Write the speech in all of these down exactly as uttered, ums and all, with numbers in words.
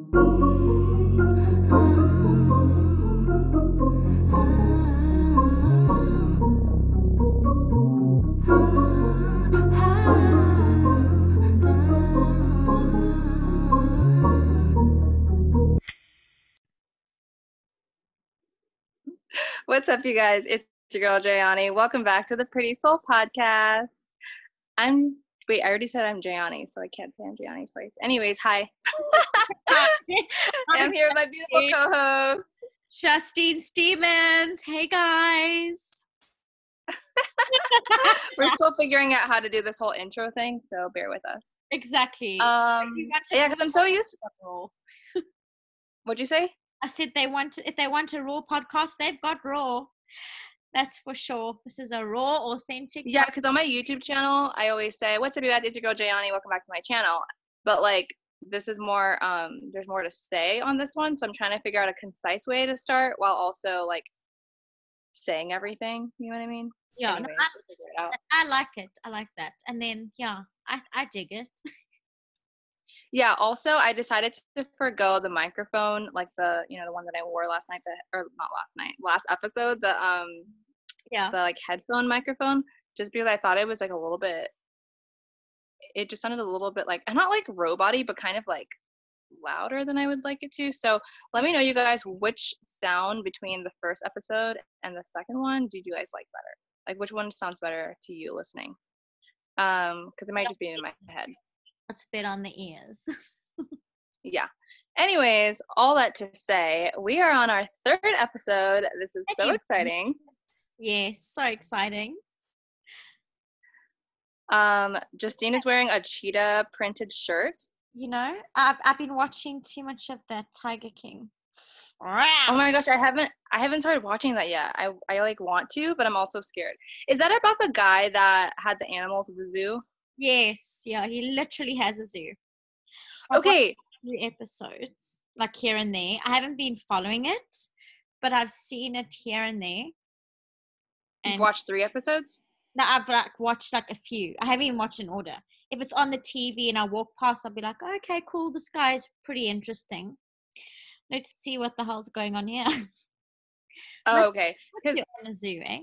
What's up, you guys? It's your girl, Jayani. Welcome back to the Pretty Soul Podcast. I'm, wait, I already said I'm Jayani, so I can't say I'm Jayani twice. Anyways, hi. I'm here with my beautiful co-host, Justine Stevens. Hey, guys. We're still figuring out how to do this whole intro thing, so bear with us. Exactly. Um, yeah, because I'm so used to What'd you say? I said they want to, if they want a raw podcast, they've got raw. That's for sure. This is a raw, authentic. Yeah, because on my YouTube channel, I always say, "What's up, you guys? It's your girl Jayani. Welcome back to my channel." But like, this is more. Um, there's more to say on this one, so I'm trying to figure out a concise way to start while also like saying everything. You know what I mean? Yeah, Anyways, no, we'll figure it out. I, I like it. I like that. And then yeah, I I dig it. Yeah, also I decided to forgo the microphone, like the, you know, the one that I wore last night, the, or not last night, last episode, the, um, yeah, the like headphone microphone, just because I thought it was like a little bit, it just sounded a little bit like, not like robot-y, but kind of like louder than I would like it to. So let me know, you guys, which sound between the first episode and the second one did you guys like better? Like, which one sounds better to you listening? Um, because it might just be in my head. Let's spit on the ears. Yeah. Anyways, all that to say, we are on our third episode. This is so exciting. Yes, so exciting. Um, Justine is wearing a cheetah printed shirt. You know, I've I've been watching too much of that Tiger King. Oh my gosh, I haven't I haven't started watching that yet. I I like want to, but I'm also scared. Is that about the guy that had the animals at the zoo? Yes, yeah, he literally has a zoo. Okay. Few episodes, like here and there. I haven't been following it, but I've seen it here and there. And you've watched three episodes? No, I've like watched like a few. I haven't even watched in order. If it's on the T V and I walk past, I'll be like, okay, cool. This guy is pretty interesting. Let's see what the hell's going on here. Oh, okay. What's your on a zoo, eh?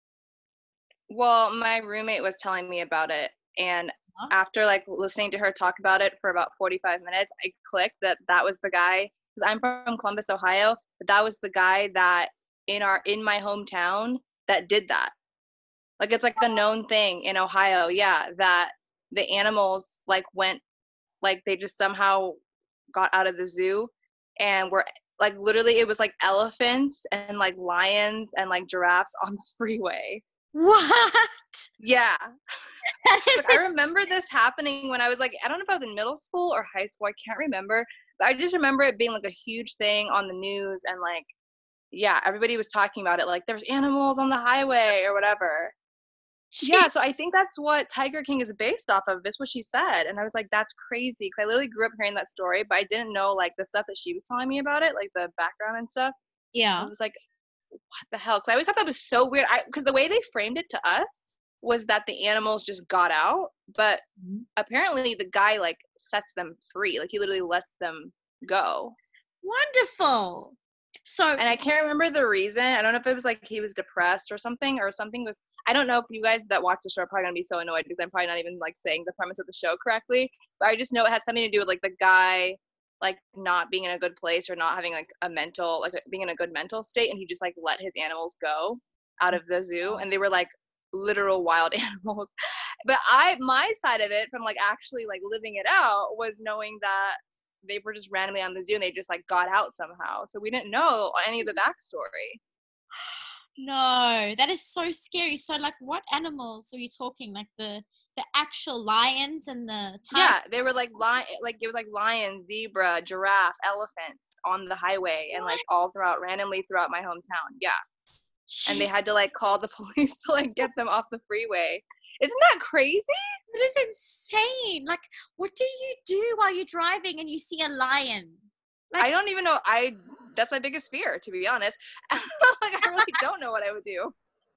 Well, my roommate was telling me about it, and huh? after like listening to her talk about it for about forty-five minutes, I clicked that that was the guy, because I'm from Columbus, Ohio, but that was the guy that in our in my hometown that did that. Like, it's like a known thing in Ohio, yeah, that the animals like went, like they just somehow got out of the zoo and were like, literally it was like elephants and like lions and like giraffes on the freeway. What? Yeah. Like, I remember this happening when I was like, I don't know if I was in middle school or high school, I can't remember, but I just remember it being like a huge thing on the news, and like, yeah, everybody was talking about it, like there's animals on the highway or whatever. Jeez. Yeah, so I think that's what Tiger King is based off of. That's what she said. And I was like, that's crazy. Because I literally grew up hearing that story, but I didn't know, like, the stuff that she was telling me about it, like, the background and stuff. Yeah. I was like, what the hell? Because I always thought that was so weird. Because the way they framed it to us was that the animals just got out. But mm-hmm. apparently the guy, like, sets them free. Like, he literally lets them go. Wonderful. So, and I can't remember the reason. I don't know if it was like he was depressed or something, or something was, I don't know if you guys that watch the show are probably going to be so annoyed because I'm probably not even like saying the premise of the show correctly, but I just know it has something to do with like the guy like not being in a good place or not having like a mental, like being in a good mental state, and he just like let his animals go out of the zoo, and they were like literal wild animals. But I, my side of it from like actually like living it out was knowing that they were just randomly on the zoo and they just like got out somehow. So we didn't know any of the backstory. No, that is so scary. So like what animals are you talking? Like the the actual lions and the tigers? Yeah, they were like lion, like it was like lion, zebra, giraffe, elephants on the highway, and like all throughout randomly throughout my hometown. Yeah. Jeez. And they had to like call the police to like get them off the freeway. Isn't that crazy? It is insane. Like, what do you do while you're driving and you see a lion? Like, I don't even know. I that's my biggest fear, to be honest. Like, I really don't know what I would do.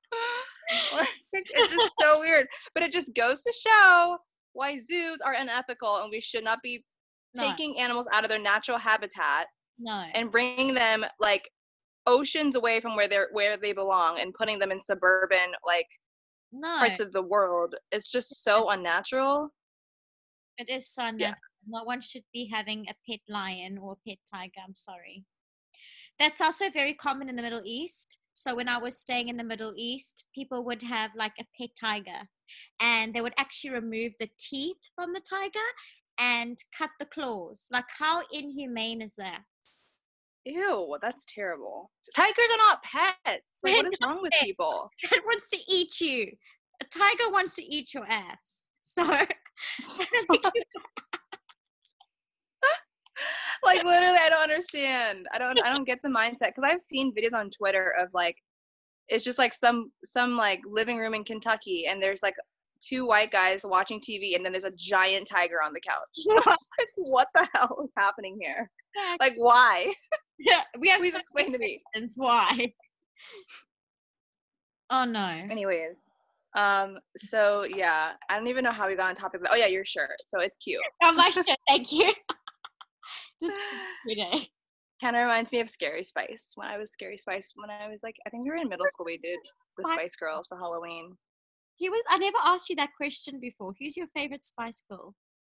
It's just so weird. But it just goes to show why zoos are unethical and we should not be No. taking animals out of their natural habitat No. and bringing them like oceans away from where they're where they belong and putting them in suburban like No. parts of the world. It's just so unnatural. It is so Yeah. unnatural. No one should be having a pet lion or a pet tiger. I'm sorry. That's also very common in the Middle East. So when I was staying in the Middle East, people would have like a pet tiger, and they would actually remove the teeth from the tiger and cut the claws. Like, how inhumane is that? Ew, that's terrible. Tigers are not pets. Like, what is wrong with people? It wants to eat you. A tiger wants to eat your ass. So, like, literally, I don't understand. I don't. I don't get the mindset because I've seen videos on Twitter of like, it's just like some some like living room in Kentucky, and there's like two white guys watching T V, and then there's a giant tiger on the couch. I'm just like, what the hell is happening here? Like, why? yeah, we have Please some explain to me. reasons why. Oh no. Anyways, um, so yeah, I don't even know how we got on topic. But, oh yeah, your shirt. So it's cute. Oh my shit, thank you. Just today. Kind of reminds me of Scary Spice. When I was Scary Spice, when I was like, I think we were in middle school, we did the Spice Girls for Halloween. He was. I never asked you that question before. Who's your favorite Spice Girl?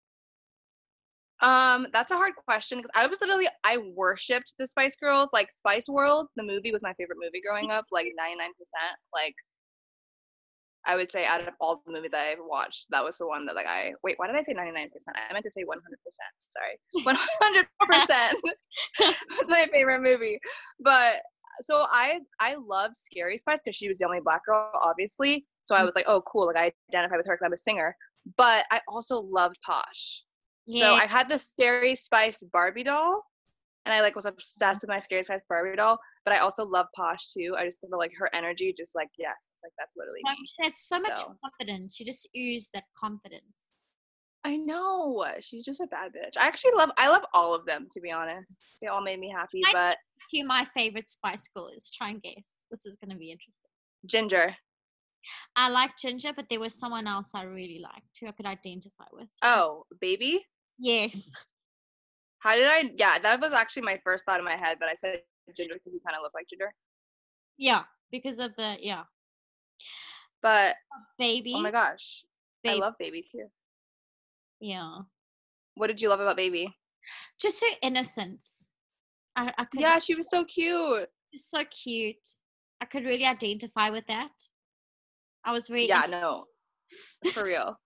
Um, that's a hard question because I was literally I worshipped the Spice Girls. Like Spice World, the movie was my favorite movie growing up. Like ninety-nine percent. Like I would say out of all the movies I've watched, that was the one that like I wait. Why did I say ninety-nine percent? I meant to say one hundred percent. Sorry, one hundred percent was my favorite movie. But so I I loved Scary Spice because she was the only black girl, obviously. So I was like, oh, cool. Like I identify with her because I'm a singer. But I also loved Posh. Yeah. So I had the Scary Spice Barbie doll, and I like was obsessed with my Scary Spice Barbie doll. But I also love Posh too. I just feel like her energy, just like yes, it's like that's literally so, me. she had so much So. confidence. She just oozed that confidence. I know. She's just a bad bitch. I actually love. I love all of them, to be honest. They all made me happy. I But who my favorite Spice Girl is. Try and guess. This is gonna be interesting. Ginger. I like Ginger, but there was someone else I really liked who I could identify with. Oh, Baby. Yes. How did I? Yeah, that was actually my first thought in my head, but I said Ginger because you kind of look like Ginger. Yeah, because of the yeah. But Baby. oh my gosh, Baby. I love Baby too. Yeah. What did you love about Baby? Just her innocence. I, I could, Yeah, she was so cute. She's so cute. I could really identify with that. I was really Yeah, no, for real.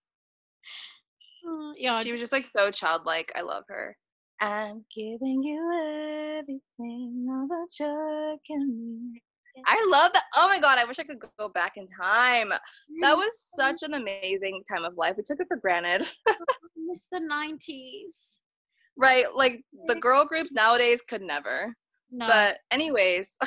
uh, yeah. She was just like so childlike. I love her. I'm giving you everything, all that you can need. I love that. Oh my god, I wish I could go back in time. That was such an amazing time of life. We took it for granted. I miss the nineties. Right, like the girl groups nowadays could never. No. But anyways,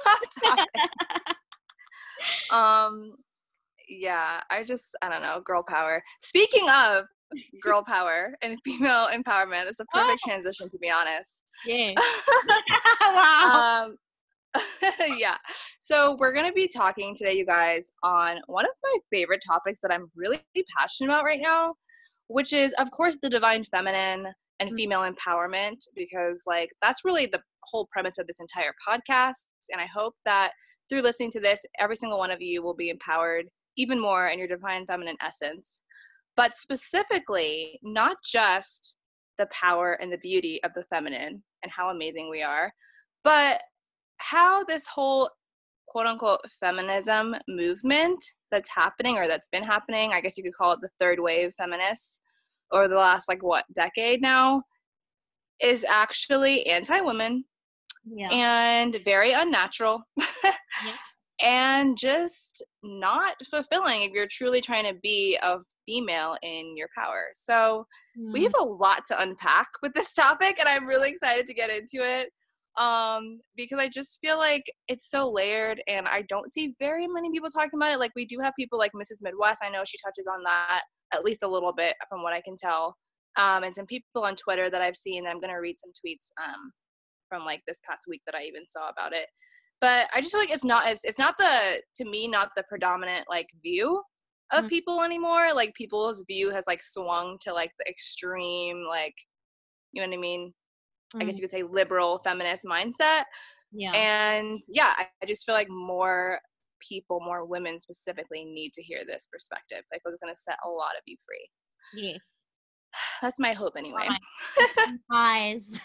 um, yeah, I just I don't know, girl power. Speaking of girl power and female empowerment, it's a perfect oh. transition, to be honest. Yeah. Wow. Um. Yeah. So we're going to be talking today, you guys, on one of my favorite topics that I'm really passionate about right now, which is, of course, the divine feminine and mm-hmm. female empowerment, because, like, that's really the whole premise of this entire podcast. And I hope that through listening to this, every single one of you will be empowered even more in your divine feminine essence. But specifically, not just the power and the beauty of the feminine and how amazing we are, but how this whole quote-unquote feminism movement that's happening or that's been happening, I guess you could call it the third wave feminists, over the last, like, what, decade now, is actually anti-women yeah. and very unnatural yeah. and just not fulfilling if you're truly trying to be a female in your power. So mm. we have a lot to unpack with this topic, and I'm really excited to get into it. Um, because I just feel like it's so layered and I don't see very many people talking about it. Like, we do have people like Missus Midwest. I know she touches on that at least a little bit from what I can tell. Um, and some people on Twitter that I've seen, that I'm going to read some tweets, um, from like this past week that I even saw about it. But I just feel like it's not as, it's not the, to me, not the predominant like view of mm-hmm. people anymore. Like, people's view has like swung to like the extreme, like, you know what I mean? Mm. I guess you could say liberal feminist mindset. Yeah. And yeah, I, I just feel like more people, more women specifically, need to hear this perspective. So I feel like it's going to set a lot of you free. Yes. That's my hope anyway. Eyes.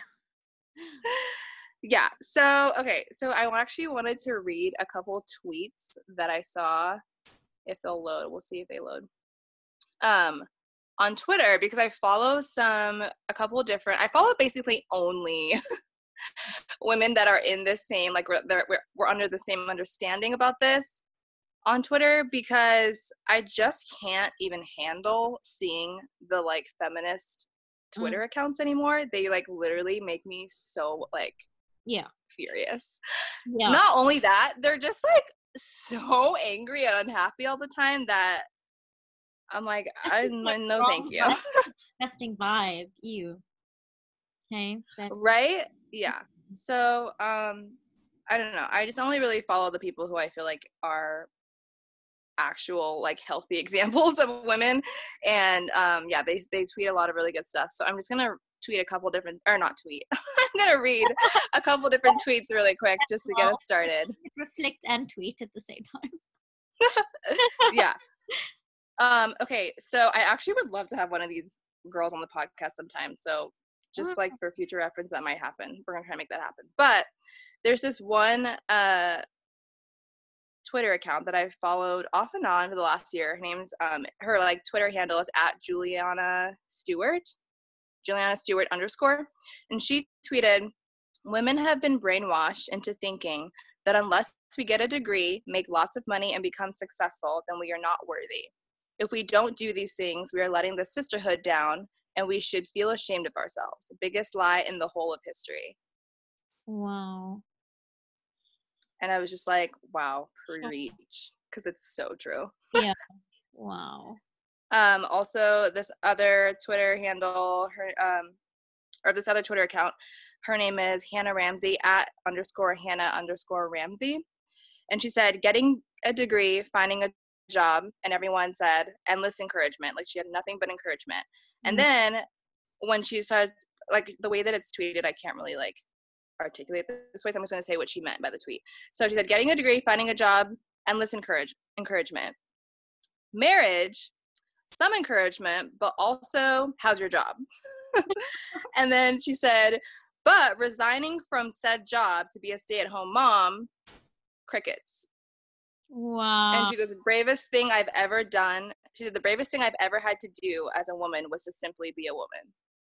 Yeah. So, okay. So I actually wanted to read a couple tweets that I saw. If they'll load, we'll see if they load. Um, on Twitter, because I follow some, a couple different, I follow basically only women that are in the same, like we're, we're, we're under the same understanding about this on Twitter, because I just can't even handle seeing the like feminist Twitter mm. accounts anymore. They like literally make me so like yeah furious. Yeah. Not only that, they're just like so angry and unhappy all the time that I'm like, I no thank you. Disgusting vibe. Ew. Okay. That's- right? Yeah. So um I don't know. I just only really follow the people who I feel like are actual like healthy examples of women, and um yeah, they they tweet a lot of really good stuff. So I'm just gonna tweet a couple different, or not tweet. I'm gonna read a couple different tweets really quick just to get us started. Reflect and tweet at the same time. Yeah. Um, okay, so I actually would love to have one of these girls on the podcast sometime. So just like for future reference, that might happen. We're gonna try to make that happen. But there's this one uh Twitter account that I've followed off and on for the last year. Her name's um her like Twitter handle is at Juliana Stewart. Juliana Stewart underscore. And she tweeted, "Women have been brainwashed into thinking that unless we get a degree, make lots of money, and become successful, then we are not worthy. If we don't do these things, we are letting the sisterhood down, and we should feel ashamed of ourselves. The biggest lie in the whole of history." Wow. And I was just like, wow, preach, because it's so true. Yeah. Wow. Um, also, this other Twitter handle, her um, or this other Twitter account, her name is Hannah Ramsey, at underscore Hannah underscore Ramsey. And she said, getting a degree, finding a job, and everyone said, endless encouragement. Like she had nothing but encouragement. Mm-hmm. And then when she said, like the way that it's tweeted, I can't really like articulate this way, so I'm just going to say what she meant by the tweet. So she said, getting a degree, finding a job, endless encourage encouragement. Marriage, some encouragement, but also, how's your job? And then she said, but resigning from said job to be a stay-at-home mom, crickets. Wow. And she goes, bravest thing I've ever done. She said, the bravest thing I've ever had to do as a woman was to simply be a woman.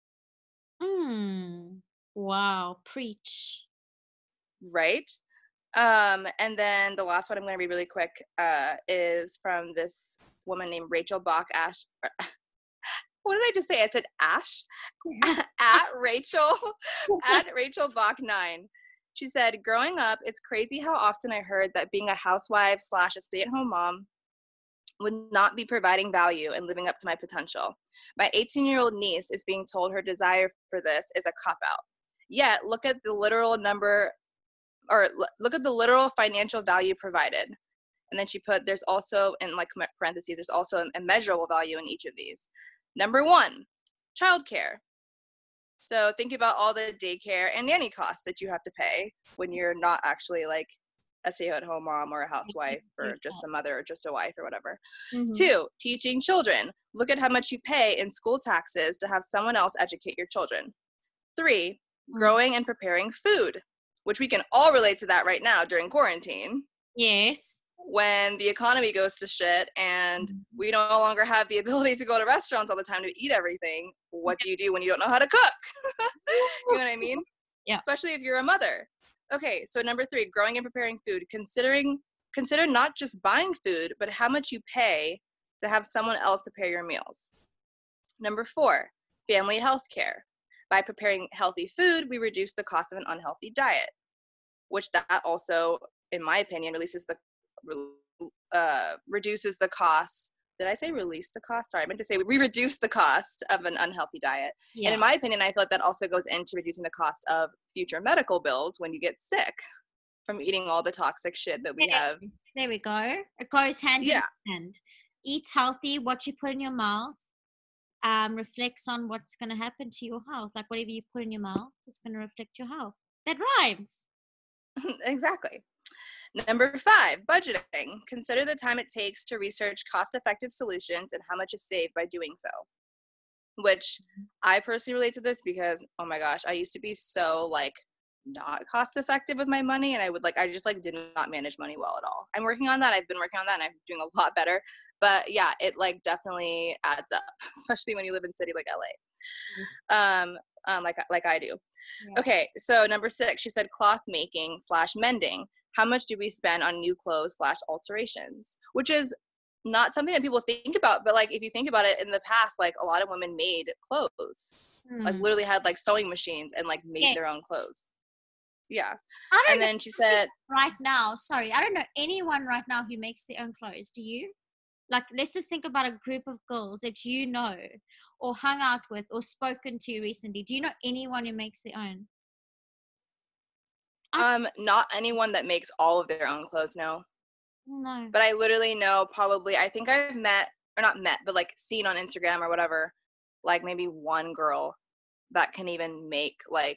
Hmm. Wow. Preach. Right? Um, and then the last one I'm going to read really quick uh, is from this woman named Rachel Bach Ash. What did I just say? I said Ash? At Rachel, at Rachel Bach nine. She said, growing up, it's crazy how often I heard that being a housewife slash a stay-at-home mom would not be providing value and living up to my potential. My eighteen-year-old niece is being told her desire for this is a cop-out. Yet, look at the literal number, or look at the literal financial value provided. And then she put, there's also, in like parentheses, there's also a measurable value in each of these. Number one, childcare. So think about all the daycare and nanny costs that you have to pay when you're not actually like a stay-at-home mom or a housewife or just a mother or just a wife or whatever. Mm-hmm. Two, teaching children. Look at how much you pay in school taxes to have someone else educate your children. Three, growing and preparing food, which we can all relate to that right now during quarantine. Yes. When the economy goes to shit and we no longer have the ability to go to restaurants all the time to eat everything, what do you do when you don't know how to cook? You know what I mean? Yeah. Especially if you're a mother. Okay, so number three, growing and preparing food. Considering, consider not just buying food, but how much you pay to have someone else prepare your meals. Number four, family health care. By preparing healthy food, we reduce the cost of an unhealthy diet, which that also, in my opinion, releases the uh, reduces the cost. Did I say release the cost? Sorry, I meant to say we reduce the cost of an unhealthy diet. Yeah. And in my opinion, I feel like that also goes into reducing the cost of future medical bills when you get sick from eating all the toxic shit that we have. There we go. It goes hand yeah. in hand. Eat healthy, what you put in your mouth. um, reflects on what's going to happen to your health. Like whatever you put in your mouth is going to reflect your health. That rhymes. Exactly. Number five, budgeting. Consider the time it takes to research cost-effective solutions and how much is saved by doing so. Which I personally relate to this because, oh my gosh, I used to be so like not cost-effective with my money, and I would like I just like did not manage money well at all. I'm working on that. I've been working on that, and I'm doing a lot better. But yeah, it like definitely adds up, especially when you live in a city like L A. Um, um, like like I do. Yeah. Okay, so number six, she said cloth making slash mending. How much do we spend on new clothes slash alterations? Which is not something that people think about, but like if you think about it, in the past, like a lot of women made clothes, hmm. like literally had like sewing machines and like made yeah. their own clothes. Yeah. I don't and know then she said right now, sorry, I don't know anyone right now who makes their own clothes. Do you? Like, let's just think about a group of girls that you know or hung out with or spoken to recently. Do you know anyone who makes their own? Um, not anyone that makes all of their own clothes, no. No. But I literally know probably, I think I've met, or not met, but like seen on Instagram or whatever, like maybe one girl that can even make like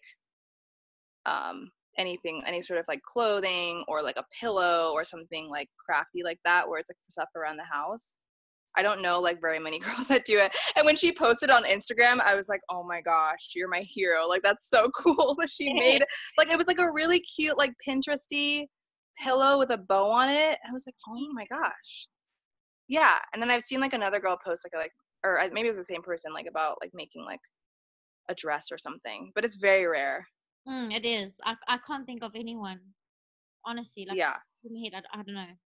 um anything, any sort of like clothing or like a pillow or something like crafty like that where it's like stuff around the house. I don't know like very many girls that do it. And when she posted on Instagram, I was like, oh my gosh, you're my hero. Like, that's so cool that she made, like, it was like a really cute, like Pinteresty pillow with a bow on it. I was like, oh my gosh. Yeah. And then I've seen like another girl post like, a, like, or maybe it was the same person, like about like making like a dress or something, but it's very rare. Mm, it is. I, I can't think of anyone, honestly. Like, yeah. I, I don't know.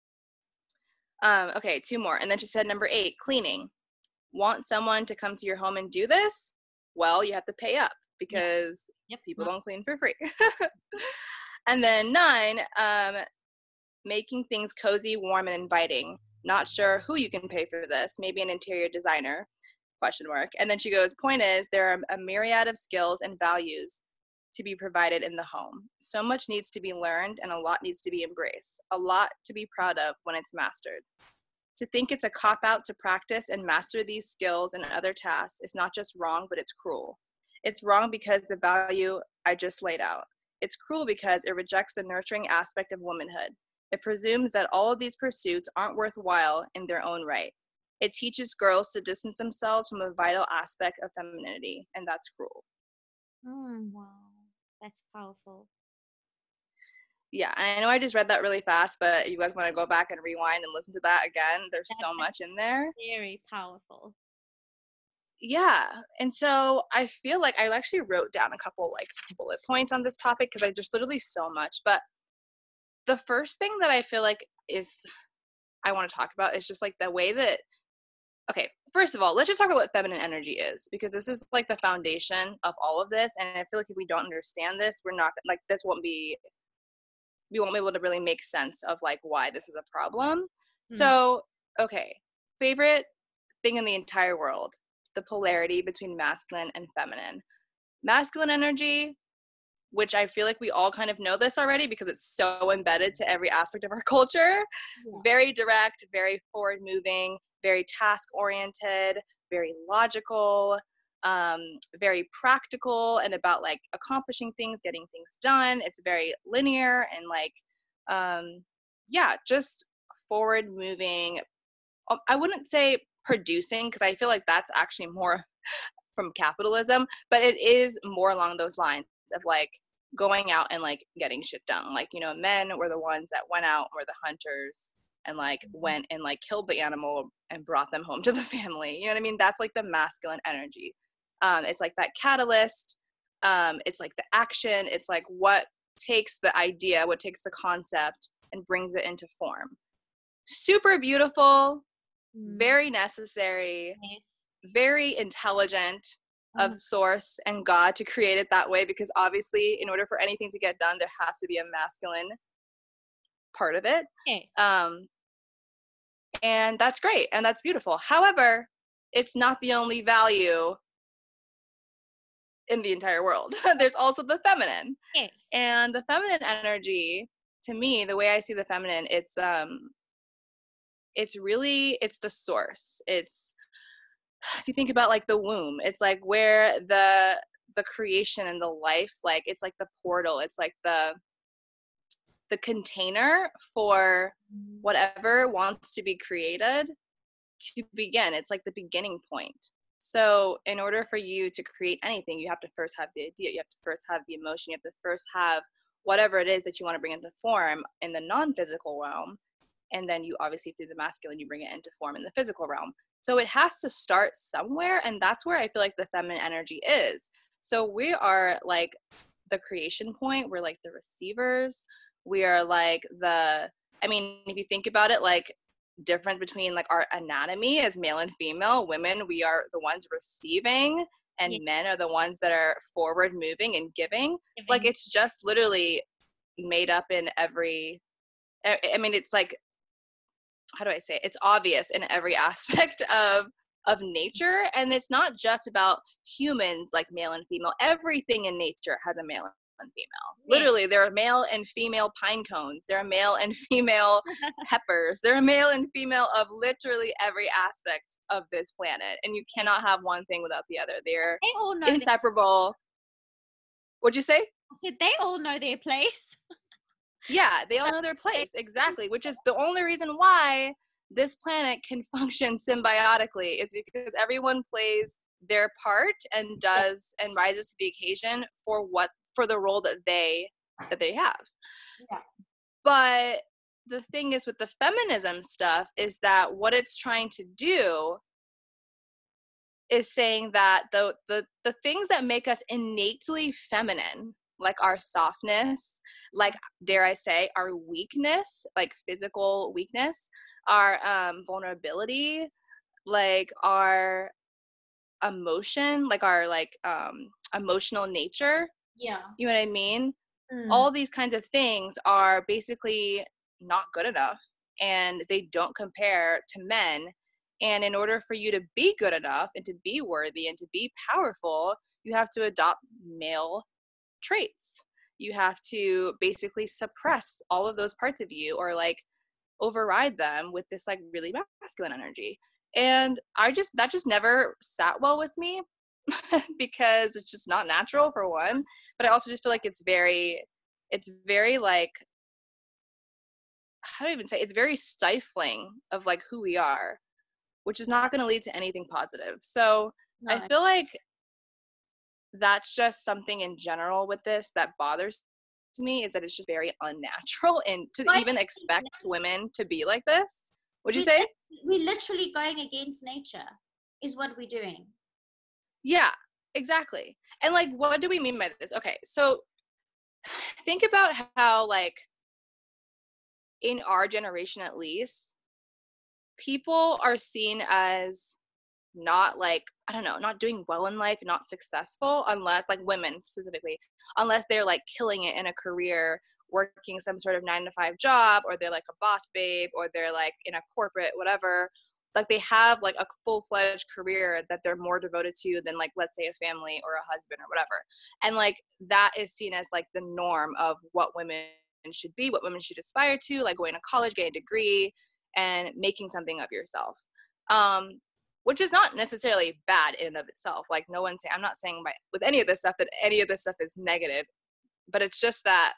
Um, okay, two more. And then she said, number eight, cleaning. Want someone to come to your home and do this? Well, you have to pay up because yep. Yep. people don't clean for free. And then nine, um, making things cozy, warm, and inviting. Not sure who you can pay for this. Maybe an interior designer, question mark. And then she goes, point is, there are a myriad of skills and values to be provided in the home. So much needs to be learned and a lot needs to be embraced. A lot to be proud of when it's mastered. To think it's a cop-out to practice and master these skills and other tasks is not just wrong, but it's cruel. It's wrong because the value I just laid out. It's cruel because it rejects the nurturing aspect of womanhood. It presumes that all of these pursuits aren't worthwhile in their own right. It teaches girls to distance themselves from a vital aspect of femininity, and that's cruel. Mm, wow. That's powerful. Yeah, and I know I just read that really fast, but you guys want to go back and rewind and listen to that again? There's That's so much in there. Very powerful. Yeah, and so I feel like I actually wrote down a couple like bullet points on this topic because I just literally so much. But the first thing that I feel like is I want to talk about is just like the way that okay, first of all, let's just talk about what feminine energy is, because this is like the foundation of all of this. And I feel like if we don't understand this, we're not like this won't be we won't be able to really make sense of like why this is a problem. Mm-hmm. So, okay, favorite thing in the entire world, the polarity between masculine and feminine. Masculine energy, which I feel like we all kind of know this already because it's so embedded to every aspect of our culture. Yeah. Very direct, very forward moving, very task oriented, very logical, um, very practical and about like accomplishing things, getting things done. It's very linear and like, um, yeah, just forward moving. I wouldn't say producing because I feel like that's actually more from capitalism, but it is more along those lines of like going out and like getting shit done. Like, you know, men were the ones that went out, were the hunters and like went and like killed the animal and brought them home to the family. You know what I mean? That's like the masculine energy. Um, it's like that catalyst. Um, it's like the action. It's like what takes the idea, what takes the concept and brings it into form. Super beautiful, mm. very necessary, nice. Very intelligent mm. of source and God to create it that way, because obviously in order for anything to get done, there has to be a masculine part of it. Yes. Um, and that's great and that's beautiful. However, it's not the only value in the entire world. There's also the feminine. Yes. And the feminine energy, to me, the way I see the feminine, it's um it's really it's the source. It's if you think about like the womb, it's like where the the creation and the life, like it's like the portal, it's like the the container for whatever wants to be created to begin. It's like the beginning point. So in order for you to create anything, you have to first have the idea, you have to first have the emotion, you have to first have whatever it is that you want to bring into form in the non-physical realm. And then you obviously, through the masculine, you bring it into form in the physical realm. So it has to start somewhere, and that's where I feel like the feminine energy is. So we are like the creation point, we're like the receivers, we are like the, I mean, if you think about it, like different between like our anatomy as male and female, women, we are the ones receiving, and Yeah. men are the ones that are forward moving and giving. Giving. Like it's just literally made up in every, I, I mean, it's like, how do I say it? It's obvious in every aspect of of nature. And it's not just about humans, like male and female. Everything in nature has a male and female. Yeah. Literally, there are male and female pine cones. There are male and female peppers. There are male and female of literally every aspect of this planet. And you cannot have one thing without the other. They're They all know. inseparable. What'd you say? I said they all know their place. Yeah, they all know their place. Exactly. Which is the only reason why this planet can function symbiotically, is because everyone plays their part and does and rises to the occasion for what for the role that they that they have. Yeah. But the thing is with the feminism stuff is that what it's trying to do is saying that the the the things that make us innately feminine, like our softness, like, dare I say, our weakness, like physical weakness, our um, vulnerability, like our emotion, like our like um, emotional nature. Yeah. You know what I mean? Mm. All these kinds of things are basically not good enough, and they don't compare to men. And in order for you to be good enough and to be worthy and to be powerful, you have to adopt male traits. You have to basically suppress all of those parts of you, or like override them with this like really masculine energy. And I just, that just never sat well with me because it's just not natural, for one. But I also just feel like it's very, it's very like, how do I even say, it's very stifling of like who we are, which is not going to lead to anything positive. So No. I feel like that's just something in general with this that bothers me, is that it's just very unnatural, and to Right. even expect women to be like this. What'd you We- say? We're literally going against nature, is what we're doing. Yeah, exactly. And like, what do we mean by this? Okay, so think about how like in our generation, at least, people are seen as not like, I don't know, not doing well in life, not successful, unless, like women specifically, unless they're like killing it in a career, working some sort of nine to five job, or they're like a boss babe, or they're like in a corporate whatever. Like they have like a full-fledged career that they're more devoted to than like, let's say, a family or a husband or whatever. And like that is seen as like the norm of what women should be, what women should aspire to, like going to college, getting a degree, and making something of yourself. Um, which is not necessarily bad in and of itself. Like no one's saying, I'm not saying by, with any of this stuff that any of this stuff is negative, but it's just that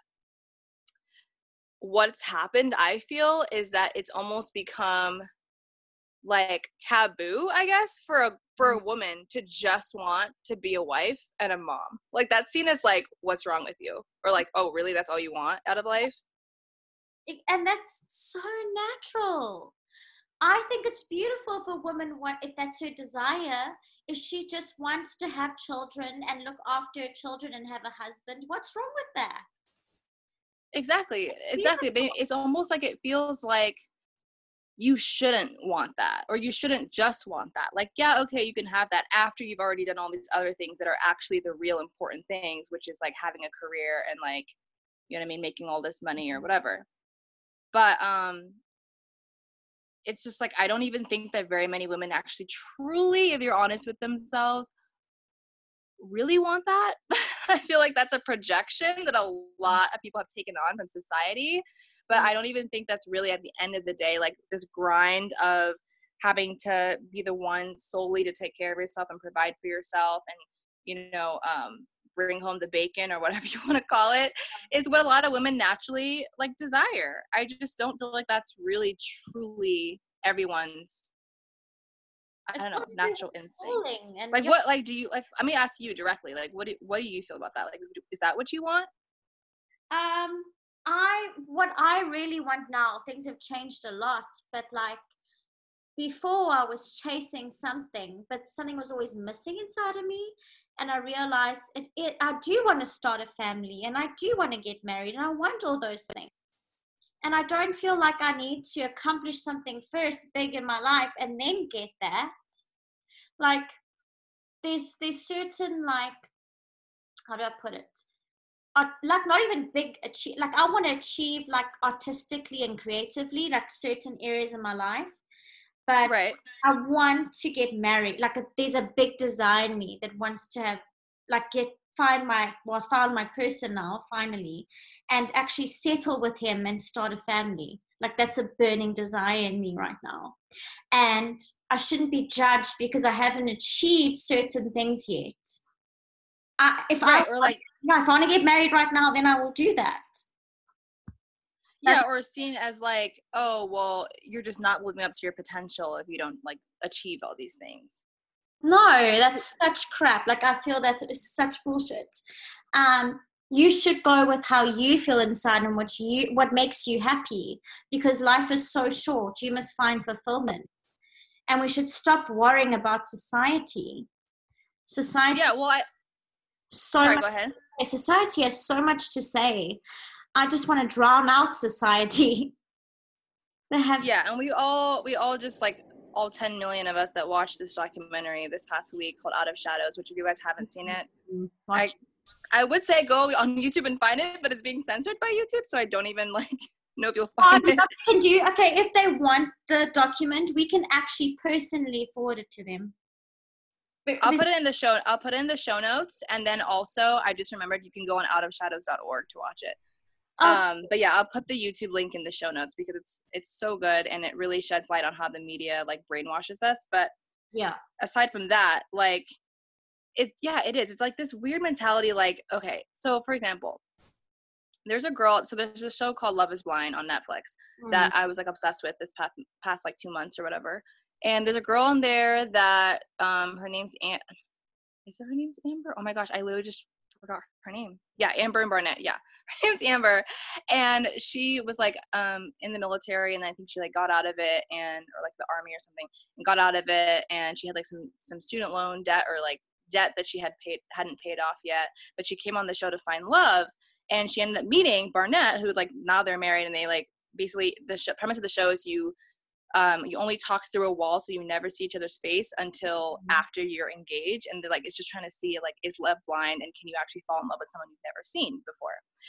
what's happened, I feel, is that it's almost become like taboo, I guess, for a for a woman to just want to be a wife and a mom. Like that's seen as like, what's wrong with you? Or like, oh, really? That's all you want out of life? It- and that's so natural. I think it's beautiful if a woman want, if that's her desire, if she just wants to have children and look after her children and have a husband. What's wrong with that? Exactly. Exactly. They, it's almost like it feels like you shouldn't want that, or you shouldn't just want that. Like, yeah, okay, you can have that after you've already done all these other things that are actually the real important things, which is like having a career and like, you know what I mean, making all this money or whatever. But um it's just like, I don't even think that very many women actually truly, if you're honest with themselves, really want that. I feel like that's a projection that a lot of people have taken on from society, but I don't even think that's really, at the end of the day, like this grind of having to be the one solely to take care of yourself and provide for yourself and, you know, um, bring home the bacon or whatever you want to call it, is what a lot of women naturally like desire. I just don't feel like that's really truly everyone's, I don't know, natural instinct. Like what, like, do you, like, let me ask you directly, like, what do, what do you feel about that? Like, is that what you want? Um, I, what I really want now, things have changed a lot, but like before I was chasing something, but something was always missing inside of me. And I realized it, it I do want to start a family and I do want to get married and I want all those things. And I don't feel like I need to accomplish something first big in my life and then get that. Like there's, there's certain, like, how do I put it? Art, like not even big achieve, like I want to achieve like artistically and creatively, like certain areas in my life. But right. I want to get married. Like a, there's a big desire in me that wants to have, like get, find my, well, I found my person now, finally, and actually settle with him and start a family. Like that's a burning desire in me right now. And I shouldn't be judged because I haven't achieved certain things yet. I, if right, I, or like, no, if I want to get married right now, then I will do that. Yeah, or seen as like, oh, well, you're just not living up to your potential if you don't like achieve all these things. No, that's such crap. Like I feel that is such bullshit. Um, you should go with how you feel inside and what you what makes you happy, because life is so short. You must find fulfillment, and we should stop worrying about society. Society. Yeah. Well, I. So Sorry. much, Go ahead. society has so much to say. I just want to drown out society. They have. Yeah, and we all we all just like all ten million of us that watched this documentary this past week called Out of Shadows, which if you guys haven't seen it, I I would say go on YouTube and find it, but it's being censored by YouTube, so I don't even like know if you'll find um, it. Can you? Okay, if they want the document, we can actually personally forward it to them. I'll put it in the show. I'll put it in the show notes, and then also I just remembered you can go on out of shadows dot org to watch it. Oh. Um, but yeah, I'll put the YouTube link in the show notes because it's it's so good and it really sheds light on how the media like brainwashes us. But yeah, aside from that, like it, yeah, it is. It's like this weird mentality. Like, okay, so for example, there's a girl. So there's a show called Love Is Blind on Netflix mm. that I was like obsessed with this past past like two months or whatever. And there's a girl in there that um her name's Aunt. Is it her name's Amber? Oh my gosh, I literally just forgot her name. Yeah, Amber and Barnett. Yeah, her name's Amber, and she was like um in the military, and I think she like got out of it, and or like the army or something, and got out of it, and she had like some some student loan debt or like debt that she had paid hadn't paid off yet, but she came on the show to find love, and she ended up meeting Barnett, who like now they're married, and they like basically the show, premise of the show is you. Um, you only talk through a wall, so you never see each other's face until mm-hmm. after you're engaged. And they're like, it's just trying to see, like, is love blind? And can you actually fall in love with someone you've never seen before?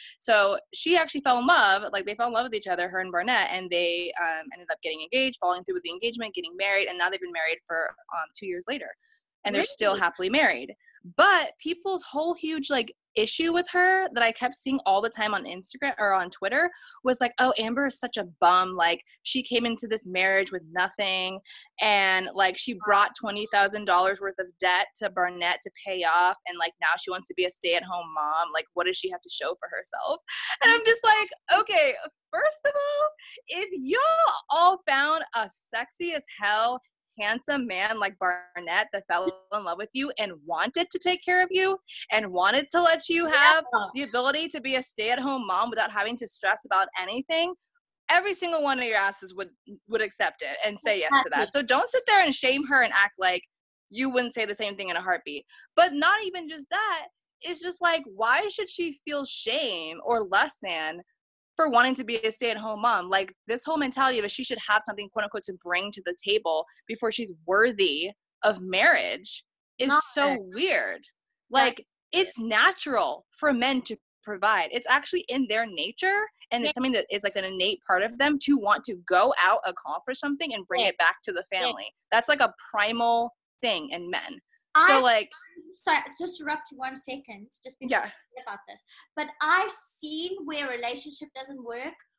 So she actually fell in love. Like, they fell in love with each other, her and Barnett, and they um, ended up getting engaged, following through with the engagement, getting married. And now they've been married for um, two years later. And they're really? Still happily married. But people's whole huge, like, issue with her that I kept seeing all the time on Instagram or on Twitter was like, oh, Amber is such a bum. Like, she came into this marriage with nothing, and like she brought twenty thousand dollars worth of debt to Barnett to pay off, and like now she wants to be a stay-at-home mom. Like, what does she have to show for herself? And I'm just like, okay, first of all, if y'all all found a sexy as hell handsome man like Barnett that fell in love with you and wanted to take care of you and wanted to let you have yeah. the ability to be a stay-at-home mom without having to stress about anything, every single one of your asses would would accept it and say yes to that. So don't sit there and shame her and act like you wouldn't say the same thing in a heartbeat. But not even just that, it's just like, why should she feel shame or less than for wanting to be a stay-at-home mom? Like, this whole mentality of it, she should have something, quote unquote, to bring to the table before she's worthy of marriage is Not so it. weird. Like, it's natural for men to provide. It's actually in their nature, and yeah. it's something that is like an innate part of them to want to go out, accomplish something, and bring yeah. it back to the family. Yeah. That's like a primal thing in men. I, so like, sorry, just interrupt you one second, just because yeah. about this. But I've seen where a relationship doesn't work,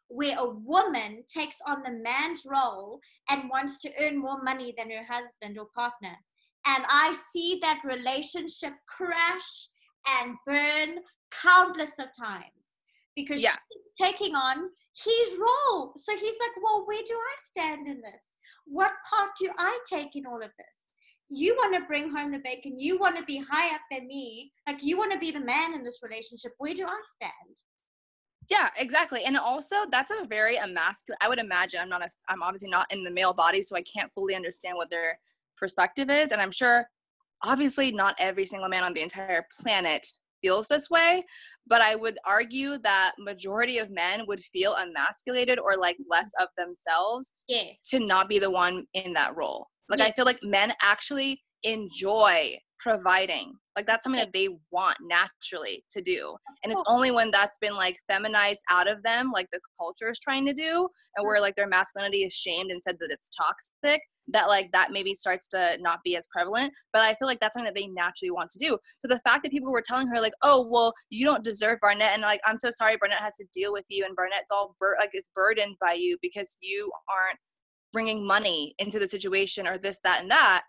where a woman takes on the man's role and wants to earn more money than her husband or partner. And I see that relationship crash and burn countless of times because Yeah. she's taking on his role. So he's like, well, where do I stand in this? What part do I take in all of this? You want to bring home the bacon. You want to be high up than me. Like, you want to be the man in this relationship. Where do I stand? Yeah, exactly. And also, that's a very emasculate, I would imagine, I'm not a, I'm obviously not in the male body, so I can't fully understand what their perspective is. And I'm sure, obviously, not every single man on the entire planet feels this way, but I would argue that majority of men would feel emasculated or like less of themselves Yes. to not be the one in that role. Like, Yes. I feel like men actually enjoy providing. Like, that's something that they want naturally to do. And it's only when that's been like feminized out of them, like the culture is trying to do, and where like their masculinity is shamed and said that it's toxic, that like that maybe starts to not be as prevalent. But I feel like that's something that they naturally want to do. So the fact that people were telling her like, oh, well, you don't deserve Barnett, and like, I'm so sorry Barnett has to deal with you, and Barnett's all bur- like is burdened by you because you aren't bringing money into the situation or this, that, and that,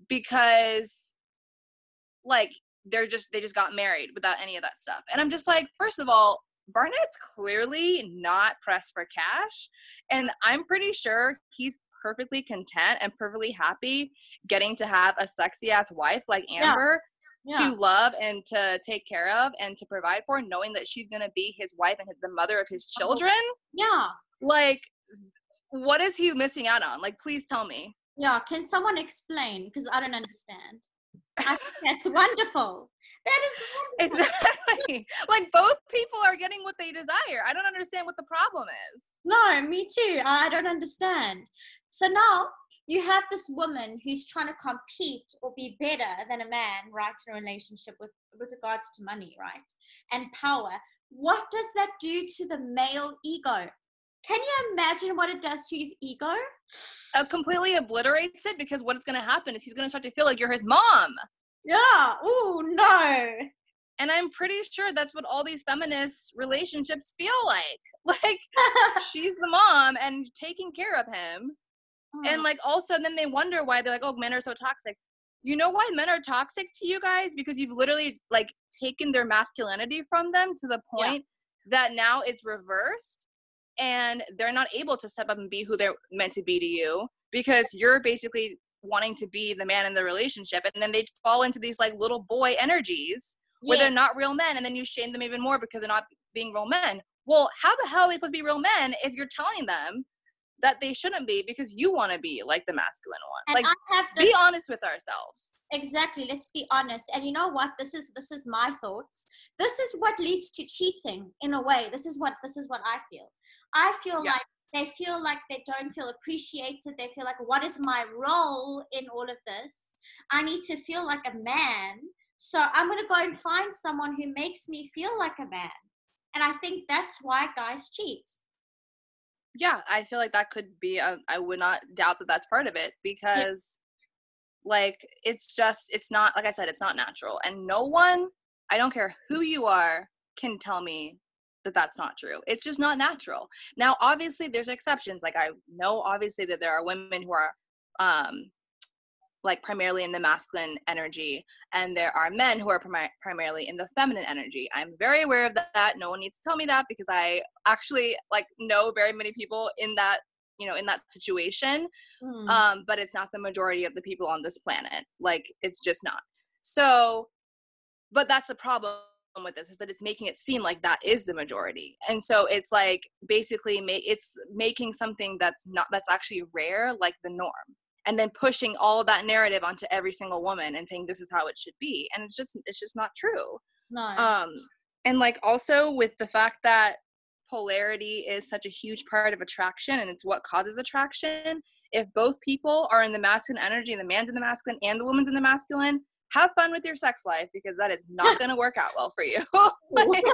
because like they're just they just got married without any of that stuff. And I'm just like, first of all, Barnett's clearly not pressed for cash, and I'm pretty sure he's perfectly content and perfectly happy getting to have a sexy ass wife like Amber yeah. Yeah. to love and to take care of and to provide for, knowing that she's gonna be his wife and the mother of his children. Yeah. Like, what is he missing out on? Like, please tell me. Yeah, can someone explain? Because I don't understand. I think that's wonderful. That is wonderful. Exactly. Like, both people are getting what they desire. I don't understand what the problem is. No, me too. I don't understand. So now you have this woman who's trying to compete or be better than a man, right, in a relationship with, with regards to money, right, and power. What does that do to the male ego? Can you imagine what it does to his ego? It completely obliterates it, because what is going to happen is he's going to start to feel like you're his mom. Yeah. Ooh, no. And I'm pretty sure that's what all these feminist relationships feel like. Like, she's the mom and taking care of him. Oh. And like, also then they wonder why they're like, oh, men are so toxic. You know why men are toxic to you guys? Because you've literally like taken their masculinity from them to the point yeah. that now it's reversed. And they're not able to step up and be who they're meant to be to you, because you're basically wanting to be the man in the relationship. And then they fall into these like little boy energies yeah. where they're not real men. And then you shame them even more because they're not being real men. Well, how the hell are they supposed to be real men if you're telling them that they shouldn't be because you want to be like the masculine one? And like, I have this- be honest with ourselves. Exactly. Let's be honest. And you know what? This is, this is my thoughts. This is what leads to cheating in a way. This is what, this is what I feel. I feel yeah. like they feel like they don't feel appreciated. They feel like, what is my role in all of this? I need to feel like a man. So I'm going to go and find someone who makes me feel like a man. And I think that's why guys cheat. Yeah, I feel like that could be, a, I would not doubt that that's part of it, because yeah. like, it's just, it's not, like I said, it's not natural. And no one, I don't care who you are, can tell me that that's not true. It's just not natural. Now, obviously there's exceptions. Like, I know obviously that there are women who are um, like primarily in the masculine energy, and there are men who are prim- primarily in the feminine energy. I'm very aware of that. No one needs to tell me that, because I actually like know very many people in that, you know, in that situation. Mm. Um, but it's not the majority of the people on this planet. Like, it's just not. So, but that's the problem with this, is that it's making it seem like that is the majority. And so it's like basically ma- it's making something that's not, that's actually rare, like the norm, and then pushing all of that narrative onto every single woman and saying this is how it should be. And it's just, it's just not true. No. Um, and like also with the fact that polarity is such a huge part of attraction, and it's what causes attraction. If both people are in the masculine energy, and the man's in the masculine and the woman's in the masculine, have fun with your sex life, because that is not going to work out well for you. Like,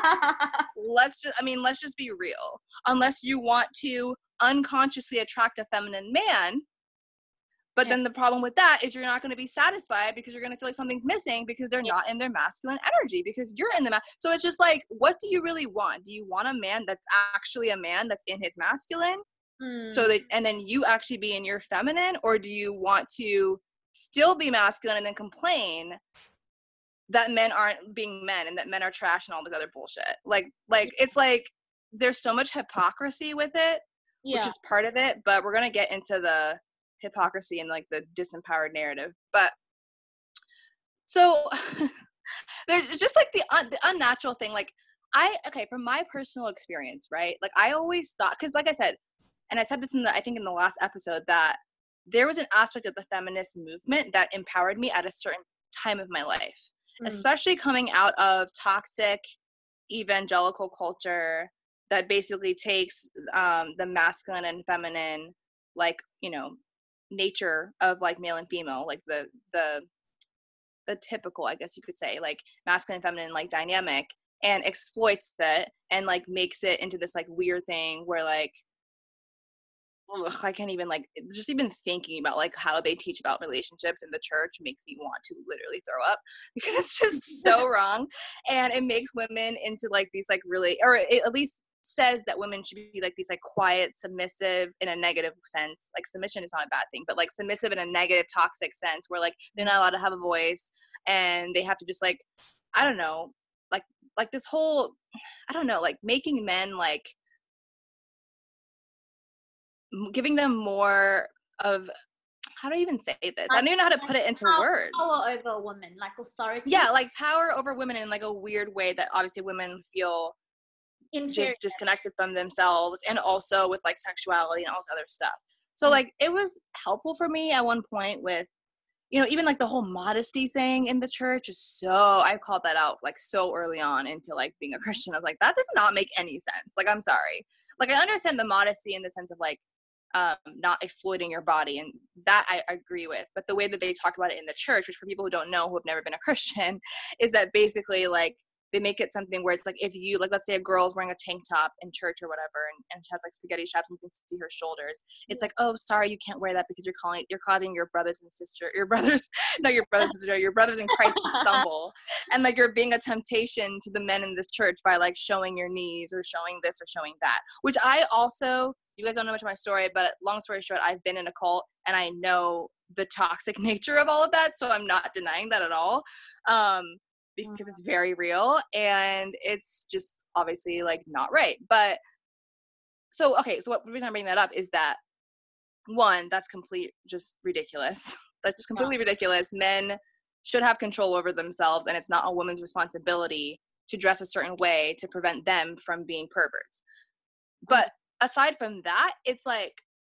let's just, I mean, let's just be real. Unless you want to unconsciously attract a feminine man, But Yeah. then the problem with that is you're not going to be satisfied because you're going to feel like something's missing because they're Yeah. not in their masculine energy because you're in the ma- so it's just like, what do you really want? Do you want a man that's actually a man that's in his masculine? Mm. So that, and then you actually be in your feminine, or do you want to still be masculine and then complain that men aren't being men and that men are trash and all this other bullshit? Like, like it's like there's so much hypocrisy with it, Yeah. which is part of it. But we're gonna get into the hypocrisy and like the disempowered narrative. But so there's just like the un- the unnatural thing. Like I okay, from my personal experience, right? Like I always thought, because like I said, and I said this in the I think in the last episode, that there was an aspect of the feminist movement that empowered me at a certain time of my life, Mm. especially coming out of toxic evangelical culture that basically takes um, the masculine and feminine, like, you know, nature of like male and female, like the the the typical, I guess you could say, like masculine and feminine like dynamic, and exploits it and like makes it into this like weird thing where like, ugh, I can't even like just even thinking about like how they teach about relationships in the church makes me want to literally throw up because it's just so wrong, and it makes women into like these like really, or it at least says that women should be like these like quiet, submissive in a negative sense. Like submission is not a bad thing, but like submissive in a negative, toxic sense where like they're not allowed to have a voice and they have to just like, I don't know, like like this whole, I don't know, like making men like giving them more of, how do I even say this? I don't even know how to put it into power, words. Power over a woman, like authority. Yeah, like power over women in like a weird way that obviously women feel Inferior. just disconnected from themselves, and also with like sexuality and all this other stuff. So Mm. like it was helpful for me at one point with, you know, even like the whole modesty thing in the church is so, I called that out like so early on into like being a Christian. I was like, that does not make any sense. Like, I'm sorry. Like I understand the modesty in the sense of like um, not exploiting your body, and that I agree with. But the way that they talk about it in the church, which for people who don't know, who have never been a Christian, is that basically like they make it something where it's like, if you like, let's say a girl's wearing a tank top in church or whatever, and, and she has like spaghetti straps and you can see her shoulders. It's like, oh, sorry, you can't wear that because you're calling, you're causing your brothers and sister, your brothers, no, your brothers and sister, your brothers in Christ to stumble, and like you're being a temptation to the men in this church by like showing your knees or showing this or showing that. Which I also, you guys don't know much of my story, but long story short, I've been in a cult and I know the toxic nature of all of that, so I'm not denying that at all. Um, because it's very real and it's just obviously like not right. But so, okay, so what the reason I'm bringing that up is that one, that's complete, just ridiculous. That's just completely yeah. ridiculous. Men should have control over themselves, and it's not a woman's responsibility to dress a certain way to prevent them from being perverts. But aside from that, it's like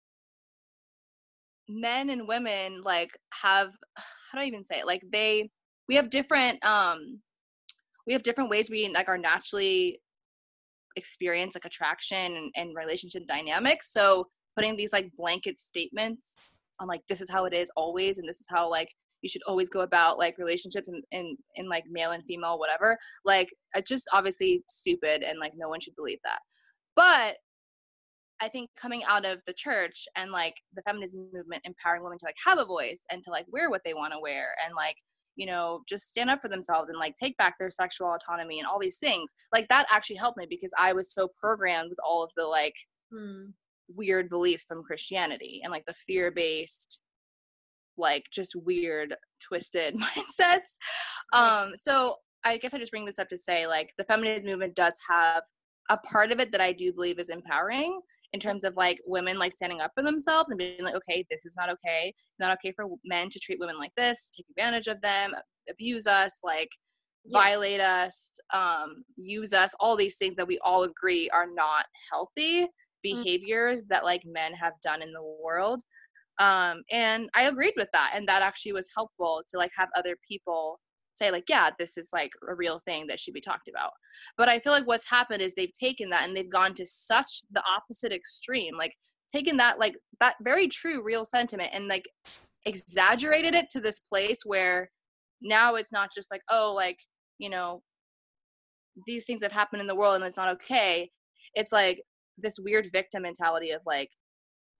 men and women like have, how do I even say it? Like they, we have different, um, we have different ways we like are naturally experience like attraction and, and relationship dynamics. So putting these like blanket statements on like, this is how it is always, and this is how like you should always go about like relationships in, in, in like male and female, whatever, like it's just obviously stupid, and like no one should believe that. But I think coming out of the church and like the feminism movement empowering women to like have a voice and to like wear what they want to wear and like, you know, just stand up for themselves and like take back their sexual autonomy and all these things, like that actually helped me, because I was so programmed with all of the like hmm. weird beliefs from Christianity and like the fear-based, like just weird twisted mindsets. Um, so I guess I just bring this up to say like the feminist movement does have a part of it that I do believe is empowering, in terms of like women like standing up for themselves and being like, okay, this is not okay. It's not okay for men to treat women like this, take advantage of them, abuse us, like yeah. violate us, um, use us, all these things that we all agree are not healthy behaviors mm. that like men have done in the world. Um, and I agreed with that. And that actually was helpful to like have other people say like, yeah, this is like a real thing that should be talked about. But I feel like what's happened is they've taken that and they've gone to such the opposite extreme, like taken that, like that very true, real sentiment and like exaggerated it to this place where now it's not just like, oh, like, you know, these things have happened in the world and it's not okay. It's like this weird victim mentality of like,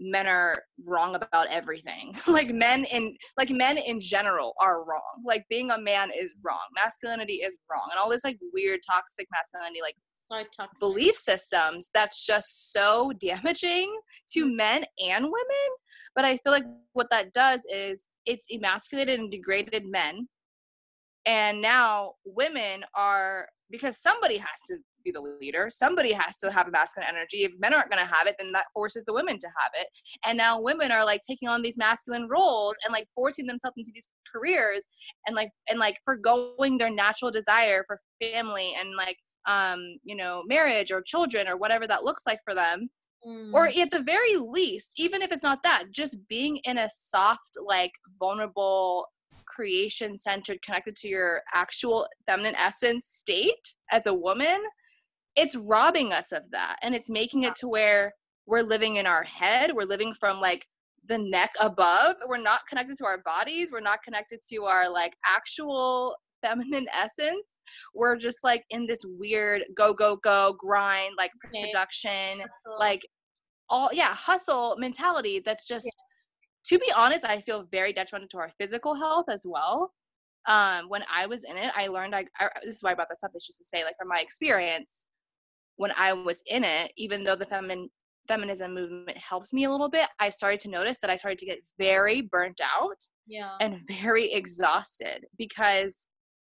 men are wrong about everything. Like men in like men in general are wrong. Like being a man is wrong. Masculinity is wrong. And all this like weird toxic masculinity like so toxic belief systems that's just so damaging to mm-hmm. men and women. But I feel like what that does is it's emasculated and degraded men. And now women are, because somebody has to be the leader, somebody has to have a masculine energy. If men aren't going to have it, then that forces the women to have it. And now women are like taking on these masculine roles and like forcing themselves into these careers and like and like forgoing their natural desire for family and like um you know marriage or children or whatever that looks like for them. Mm. Or at the very least, even if it's not that, just being in a soft, like vulnerable, creation centered, connected to your actual feminine essence state as a woman, it's robbing us of that. And it's making it to where we're living in our head. We're living from like the neck above. We're not connected to our bodies. We're not connected to our like actual feminine essence. We're just like in this weird go, go, go grind, like okay. production, hustle. like all, yeah, hustle mentality. That's just, yeah. To be honest, I feel very detrimental to our physical health as well. Um, when I was in it, I learned, I, I, this is why I brought this up, it's just to say, like, from my experience, when I was in it, even though the feminine feminism movement helps me a little bit, I started to notice that I started to get very burnt out yeah. and very exhausted, because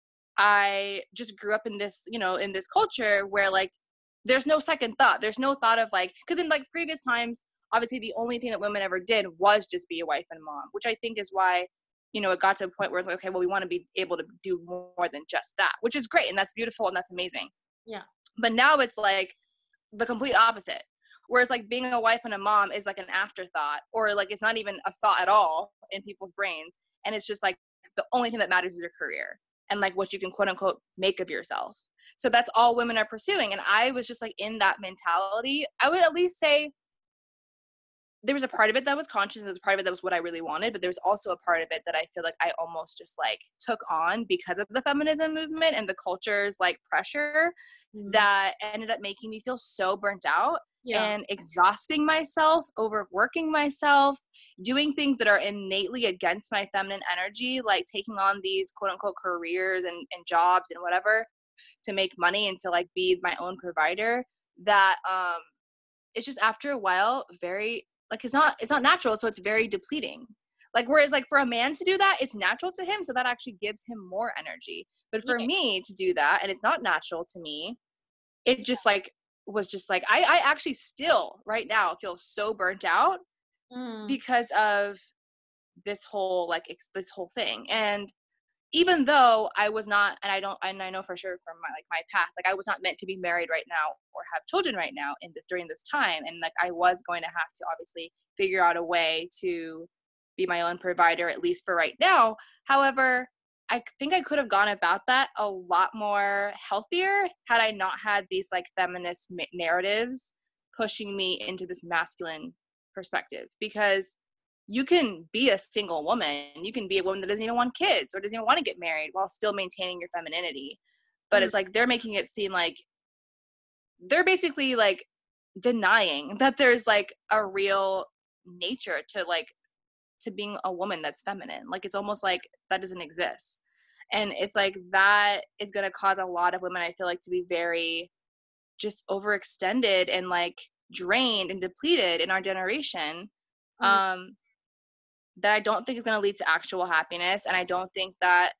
I just grew up in this, you know, in this culture where like, there's no second thought. There's no thought of like, because in like previous times, obviously the only thing that women ever did was just be a wife and mom, which I think is why, you know, it got to a point where it's like, okay, well, we want to be able to do more than just that, which is great. And that's beautiful. And that's amazing. Yeah. But now it's like the complete opposite. Whereas like being a wife and a mom is like an afterthought, or like it's not even a thought at all in people's brains. And it's just like the only thing that matters is your career and like what you can quote unquote make of yourself. So that's all women are pursuing. And I was just like in that mentality. I would at least say there was a part of it that was conscious, and there was a part of it that was what I really wanted, but there's also a part of it that I feel like I almost just like took on because of the feminism movement and the culture's like pressure, mm-hmm. that ended up making me feel so burnt out, yeah. and exhausting myself, overworking myself, doing things that are innately against my feminine energy, like taking on these quote unquote careers and, and jobs and whatever to make money and to like be my own provider, that um it's just after a while very like it's not it's not natural, so it's very depleting. Like whereas like for a man to do that, it's natural to him, so that actually gives him more energy. But for yeah. me to do that, and it's not natural to me, it just like was just like I, I actually still right now feel so burnt out mm. because of this whole like ex- this whole thing. And even though I was not, and I don't, and I know for sure from my like my path, like I was not meant to be married right now or have children right now in this during this time, and like I was going to have to obviously figure out a way to be my own provider, at least for right now. However, I think I could have gone about that a lot more healthier had I not had these like feminist narratives pushing me into this masculine perspective. Because you can be a single woman, you can be a woman that doesn't even want kids or doesn't even want to get married while still maintaining your femininity. But mm-hmm. it's like they're making it seem like they're basically like denying that there's like a real nature to like to being a woman that's feminine. Like it's almost like that doesn't exist. And it's like that is going to cause a lot of women, I feel like, to be very just overextended and like drained and depleted in our generation. Mm-hmm. Um, that I don't think is going to lead to actual happiness. And I don't think that,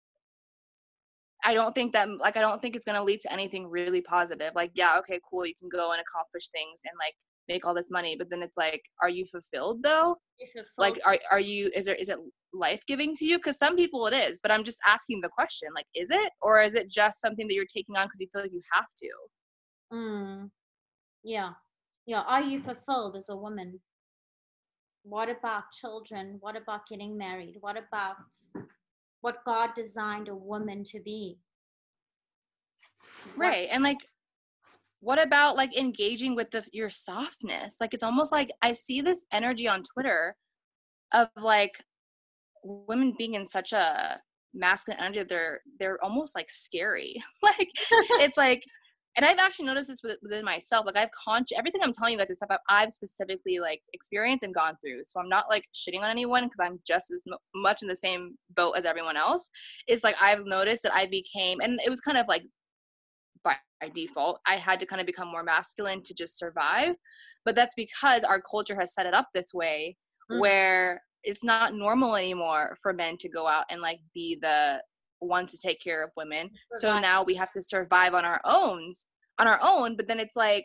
I don't think that, like, I don't think it's going to lead to anything really positive. Like, yeah, okay, cool. You can go and accomplish things and like make all this money. But then it's like, are you fulfilled though? Fulfilled. Like, are, are you, is there, is it life-giving to you? Because some people it is, but I'm just asking the question, like, is it, or is it just something that you're taking on because you feel like you have to? Mm. Yeah. Yeah. Are you fulfilled as a woman? What about children? What about getting married? What about what God designed a woman to be? Right. What- and like, what about like engaging with the, your softness? Like, it's almost like I see this energy on Twitter of like women being in such a masculine energy. They're, they're almost like scary. Like, it's like, and I've actually noticed this within myself. Like I've conscious, everything I'm telling you guys is stuff I've, I've specifically like experienced and gone through. So I'm not like shitting on anyone because I'm just as m- much in the same boat as everyone else. It's like I've noticed that I became, and it was kind of like by, by default, I had to kind of become more masculine to just survive. But that's because our culture has set it up this way mm. where it's not normal anymore for men to go out and like be the one to take care of women. Survive. So now we have to survive on our own, on our own. But then it's like,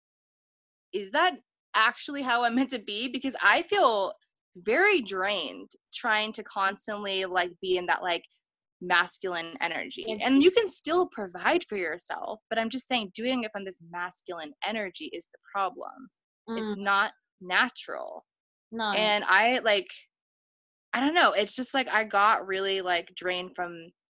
is that actually how I'm meant to be? Because I feel very drained trying to constantly like be in that like masculine energy. Yeah. And you can still provide for yourself, but I'm just saying doing it from this masculine energy is the problem. Mm. It's not natural. No. And I like, I don't know. It's just like I got really like drained from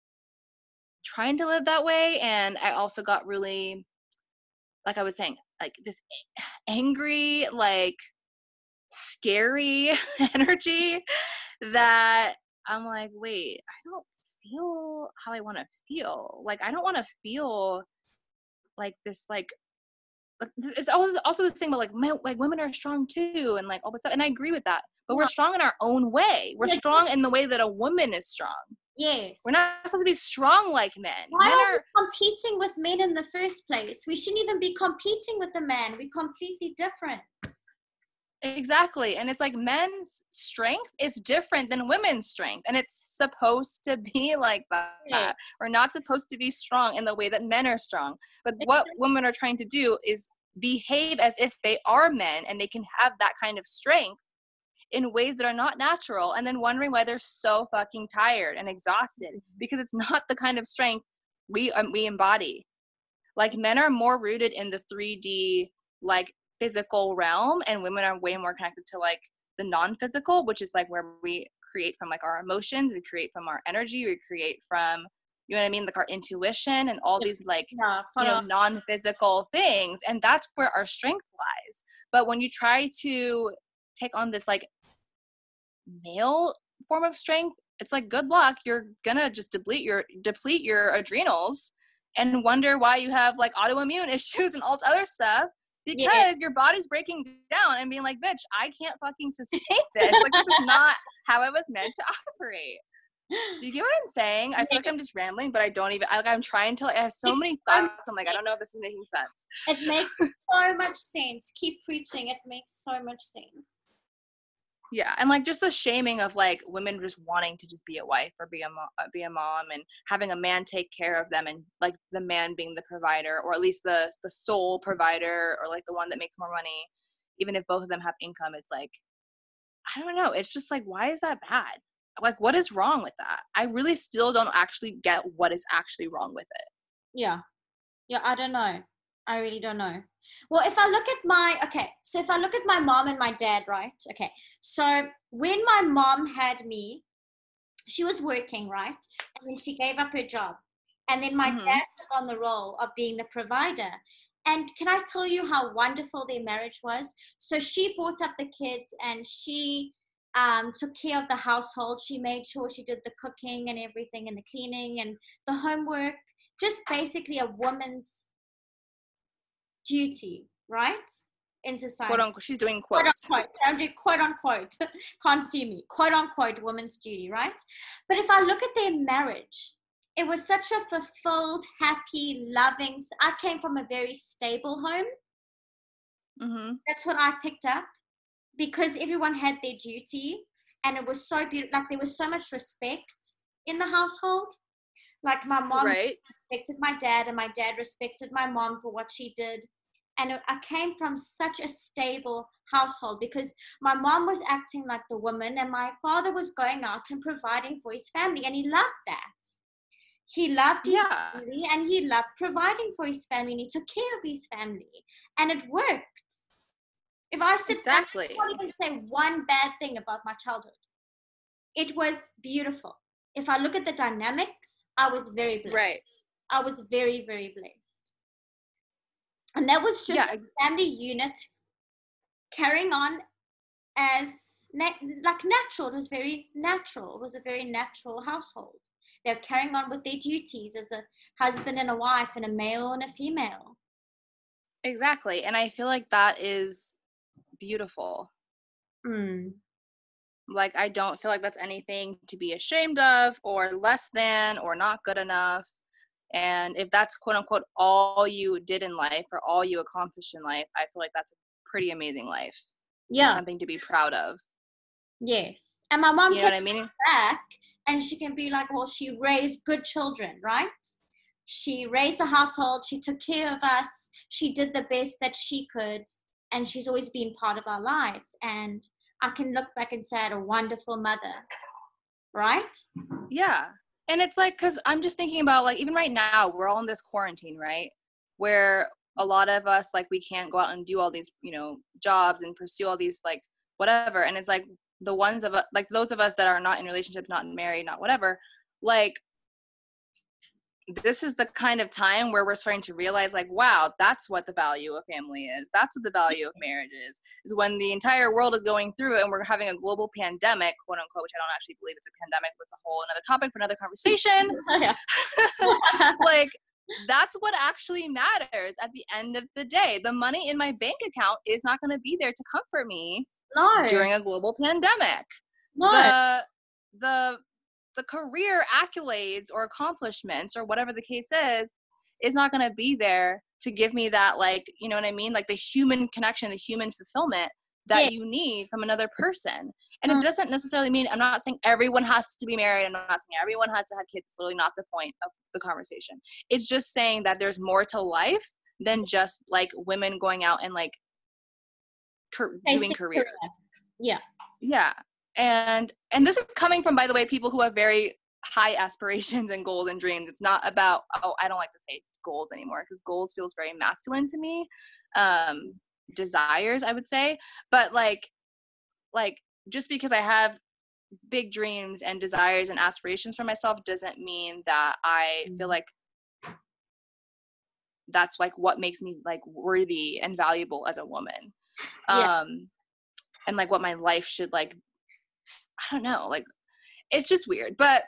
trying to live that way. And I also got really, like I was saying, like this angry, like scary energy that I'm like, wait, I don't feel how I want to feel. Like, I don't want to feel like this, like, it's also, also this thing about like, men, like women are strong too. And like all that stuff. And I agree with that, but yeah. We're strong in our own way. We're yeah. strong in the way that a woman is strong. Yes. We're not supposed to be strong like men. Why men are are we competing with men in the first place? We shouldn't even be competing with the man. We're completely different. Exactly. And it's like men's strength is different than women's strength. And it's supposed to be like that. Yeah. We're not supposed to be strong in the way that men are strong. But what women are trying to do is behave as if they are men and they can have that kind of strength in ways that are not natural, and then wondering why they're so fucking tired and exhausted because it's not the kind of strength we um, we embody. Like men are more rooted in the three D like physical realm, and women are way more connected to like the non-physical, which is like where we create from like our emotions, we create from our energy, we create from, you know what I mean, like our intuition and all these like yeah, you know non-physical things, and that's where our strength lies. But when you try to take on this like male form of strength, it's like good luck, you're gonna just deplete your deplete your adrenals and wonder why you have like autoimmune issues and all this other stuff because yeah. your body's breaking down and being like, bitch, I can't fucking sustain this. Like this is not how I was meant to operate. Do you get what I'm saying? I feel like I'm just rambling, but I don't even I, like I'm trying to like I have so many thoughts. I'm like, I don't know if this is making sense. It makes so much sense. Keep preaching. It makes so much sense. Yeah, and like just the shaming of like women just wanting to just be a wife or be a mom, be a mom, and having a man take care of them, and like the man being the provider, or at least the the sole provider, or like the one that makes more money, even if both of them have income. It's like, I don't know. It's just like, why is that bad? Like, what is wrong with that? I really still don't actually get what is actually wrong with it. Yeah, yeah, I don't know. I really don't know. Well, if I look at my, okay, so if I look at my mom and my dad, right? Okay, so when my mom had me, she was working, right? And then she gave up her job. And then my mm-hmm. dad took on the role of being the provider. And can I tell you how wonderful their marriage was? So she brought up the kids and she um, took care of the household. She made sure she did the cooking and everything and the cleaning and the homework, just basically a woman's duty, right? In society. Quote unquote, she's doing quotes. Quote unquote, I'm doing quote unquote, can't see me, quote unquote, woman's duty, right? But if I look at their marriage, it was such a fulfilled, happy, loving, I came from a very stable home. Mm-hmm. That's what I picked up because everyone had their duty and it was so beautiful. Like there was so much respect in the household. Like my mom right. respected my dad and my dad respected my mom for what she did. And I came from such a stable household because my mom was acting like the woman and my father was going out and providing for his family. And he loved that. He loved his yeah. family and he loved providing for his family and he took care of his family. And it worked. If I sit exactly. back, I can't even say one bad thing about my childhood. It was beautiful. If I look at the dynamics, I was very blessed. Right. I was very, very blessed. And that was just yeah. a family unit carrying on as na- like natural. It was very natural. It was a very natural household. They're carrying on with their duties as a husband and a wife and a male and a female. Exactly. And I feel like that is beautiful. Mm. Like, I don't feel like that's anything to be ashamed of or less than or not good enough. And if that's quote unquote all you did in life or all you accomplished in life, I feel like that's a pretty amazing life and Yeah. something to be proud of. Yes. And my mom You know can what I mean? look back and she can be like, well, she raised good children, right? She raised a household. She took care of us. She did the best that she could. And she's always been part of our lives. And I can look back and say I had a wonderful mother, right? Yeah. And it's like, because I'm just thinking about, like, even right now, we're all in this quarantine, right? Where a lot of us, like, we can't go out and do all these, you know, jobs and pursue all these, like, whatever. And it's like the ones of us, like, those of us that are not in relationships, not married, not whatever, like, this is the kind of time where we're starting to realize, like, wow, that's what the value of family is. That's what the value of marriage is, is when the entire world is going through it and we're having a global pandemic, quote unquote, which I don't actually believe it's a pandemic, but it's a whole another topic for another conversation. Like, that's what actually matters at the end of the day. The money in my bank account is not going to be there to comfort me No. during a global pandemic. No. The, the, the career accolades or accomplishments or whatever the case is, is not going to be there to give me that, like, you know what I mean? Like the human connection, the human fulfillment that Yeah. you need from another person. And Mm. it doesn't necessarily mean, I'm not saying everyone has to be married. I'm not saying everyone has to have kids. It's literally not the point of the conversation. It's just saying that there's more to life than just like women going out and like cur- doing Basic careers. career. Yeah. Yeah. And and this is coming from, by the way, people who have very high aspirations and goals and dreams. It's not about, oh, I don't like to say goals anymore because goals feels very masculine to me. Um, desires, I would say. But like, like just because I have big dreams and desires and aspirations for myself doesn't mean that I feel like that's like what makes me like worthy and valuable as a woman. Yeah. Um, and like what my life should like, I don't know, like it's just weird, but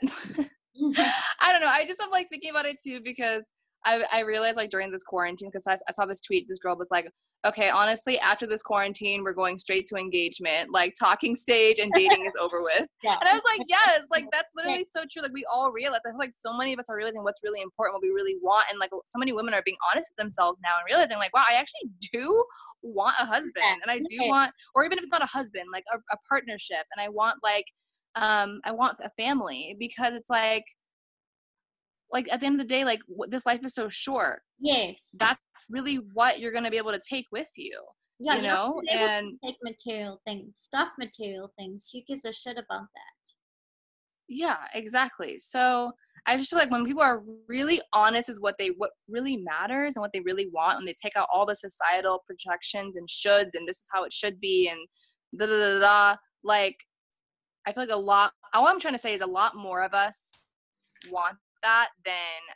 I don't know. I just am like thinking about it too because I I realized like during this quarantine, because I, I saw this tweet, this girl was like, okay, honestly, after this quarantine, we're going straight to engagement, like talking stage and dating is over with. Yeah. And I was like, yes, like that's literally so true. Like we all realize, I feel like so many of us are realizing what's really important, what we really want. And like so many women are being honest with themselves now and realizing like, wow, I actually do want a husband and I do want, or even if it's not a husband, like a, a partnership. And I want like, um, I want a family because it's like, like at the end of the day, like w- this life is so short. Yes. That's really what you're going to be able to take with you. Yeah, you know, and take material things, stuff material things. Who gives a shit about that? Yeah, exactly. So I just feel like when people are really honest with what they what really matters and what they really want, and they take out all the societal projections and shoulds and this is how it should be and da da da da, like I feel like a lot. All I'm trying to say is a lot more of us want that than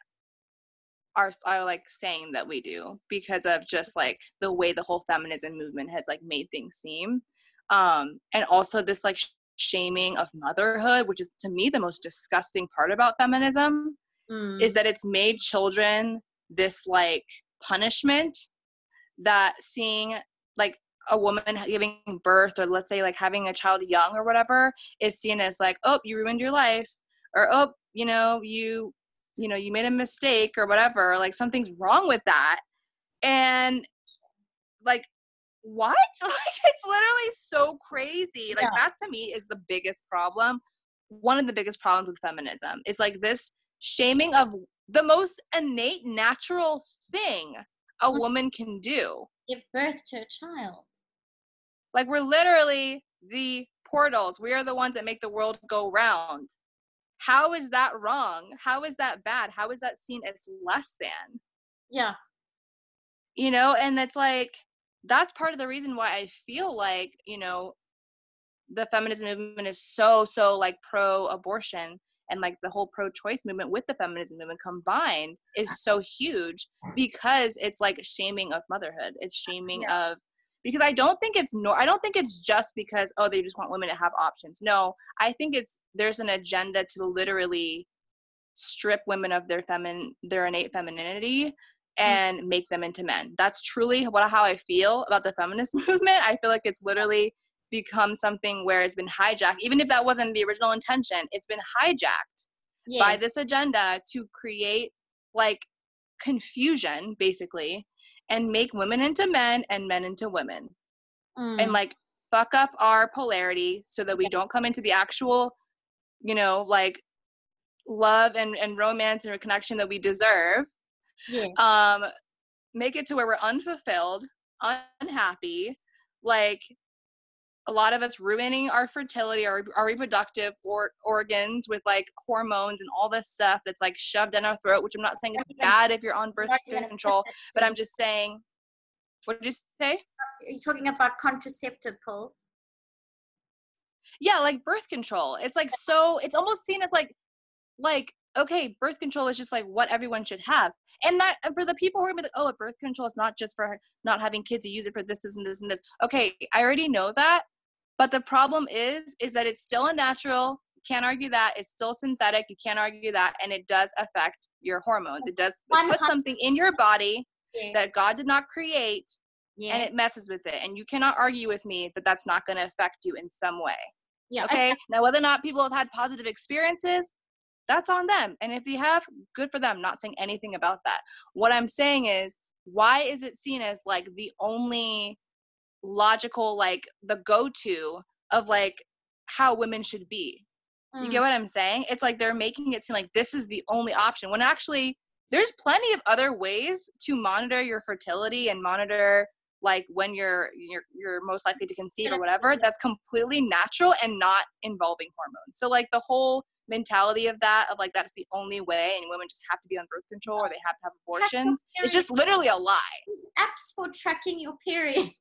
are are like saying that we do because of just like the way the whole feminism movement has like made things seem, um, and also this like shaming of motherhood, which is to me the most disgusting part about feminism, mm. is that it's made children this like punishment, that seeing like a woman giving birth or let's say like having a child young or whatever is seen as like, oh, you ruined your life, or oh, you know, you you know, you made a mistake or whatever, like something's wrong with that. And like what? Like it's literally so crazy. Like Yeah. that to me is the biggest problem. One of the biggest problems with feminism is like this shaming of the most innate natural thing a woman can do. Give birth to a child. Like we're literally the portals. We are the ones that make the world go round. How is that wrong? How is that bad? How is that seen as less than? Yeah. You know, and it's like, that's part of the reason why I feel like, you know, the feminism movement is so, so like pro-abortion, and like the whole pro-choice movement with the feminism movement combined is so huge because it's like shaming of motherhood. It's shaming yeah. of, because I don't think it's no, I don't think it's just because, oh, they just want women to have options. No, I think it's, there's an agenda to literally strip women of their feminine, their innate femininity and make them into men. That's truly what how I feel about the feminist movement. I feel like it's literally become something where it's been hijacked. Even if that wasn't the original intention, it's been hijacked yeah. by this agenda to create like confusion, basically, and make women into men and men into women. Mm. And like fuck up our polarity so that we yeah. don't come into the actual, you know, like love and, and romance and connection that we deserve. Yeah. Um, make it to where we're unfulfilled, unhappy, like a lot of us ruining our fertility, our, our reproductive or, organs with like hormones and all this stuff that's like shoved in our throat, which I'm not saying it's bad if you're on birth control, but I'm just saying, what did you say? Are you talking about contraceptive pills? Yeah, like birth control. It's like so, it's almost seen as like, like, okay, birth control is just like what everyone should have. And that and for the people who are gonna be like, oh, birth control is not just for not having kids, you use it for this, this, and this, and this. Okay, I already know that. But the problem is, is that it's still unnatural. You can't argue that. It's still synthetic. You can't argue that. And it does affect your hormones. It does it put something in your body yes. that God did not create, yes. and it messes with it. And you cannot argue with me that that's not going to affect you in some way. Yeah. Okay? Now, whether or not people have had positive experiences, that's on them. And if they have, good for them. Not saying anything about that. What I'm saying is, why is it seen as like the only logical, like the go-to of like how women should be? Mm. You get what I'm saying? It's like they're making it seem like this is the only option, when actually there's plenty of other ways to monitor your fertility and monitor like when you're you're you're most likely to conceive or whatever, that's completely natural and not involving hormones. So like the whole mentality of that, of like that's the only way and women just have to be on birth control or they have to have abortions, it's just literally a lie. Apps for tracking your period.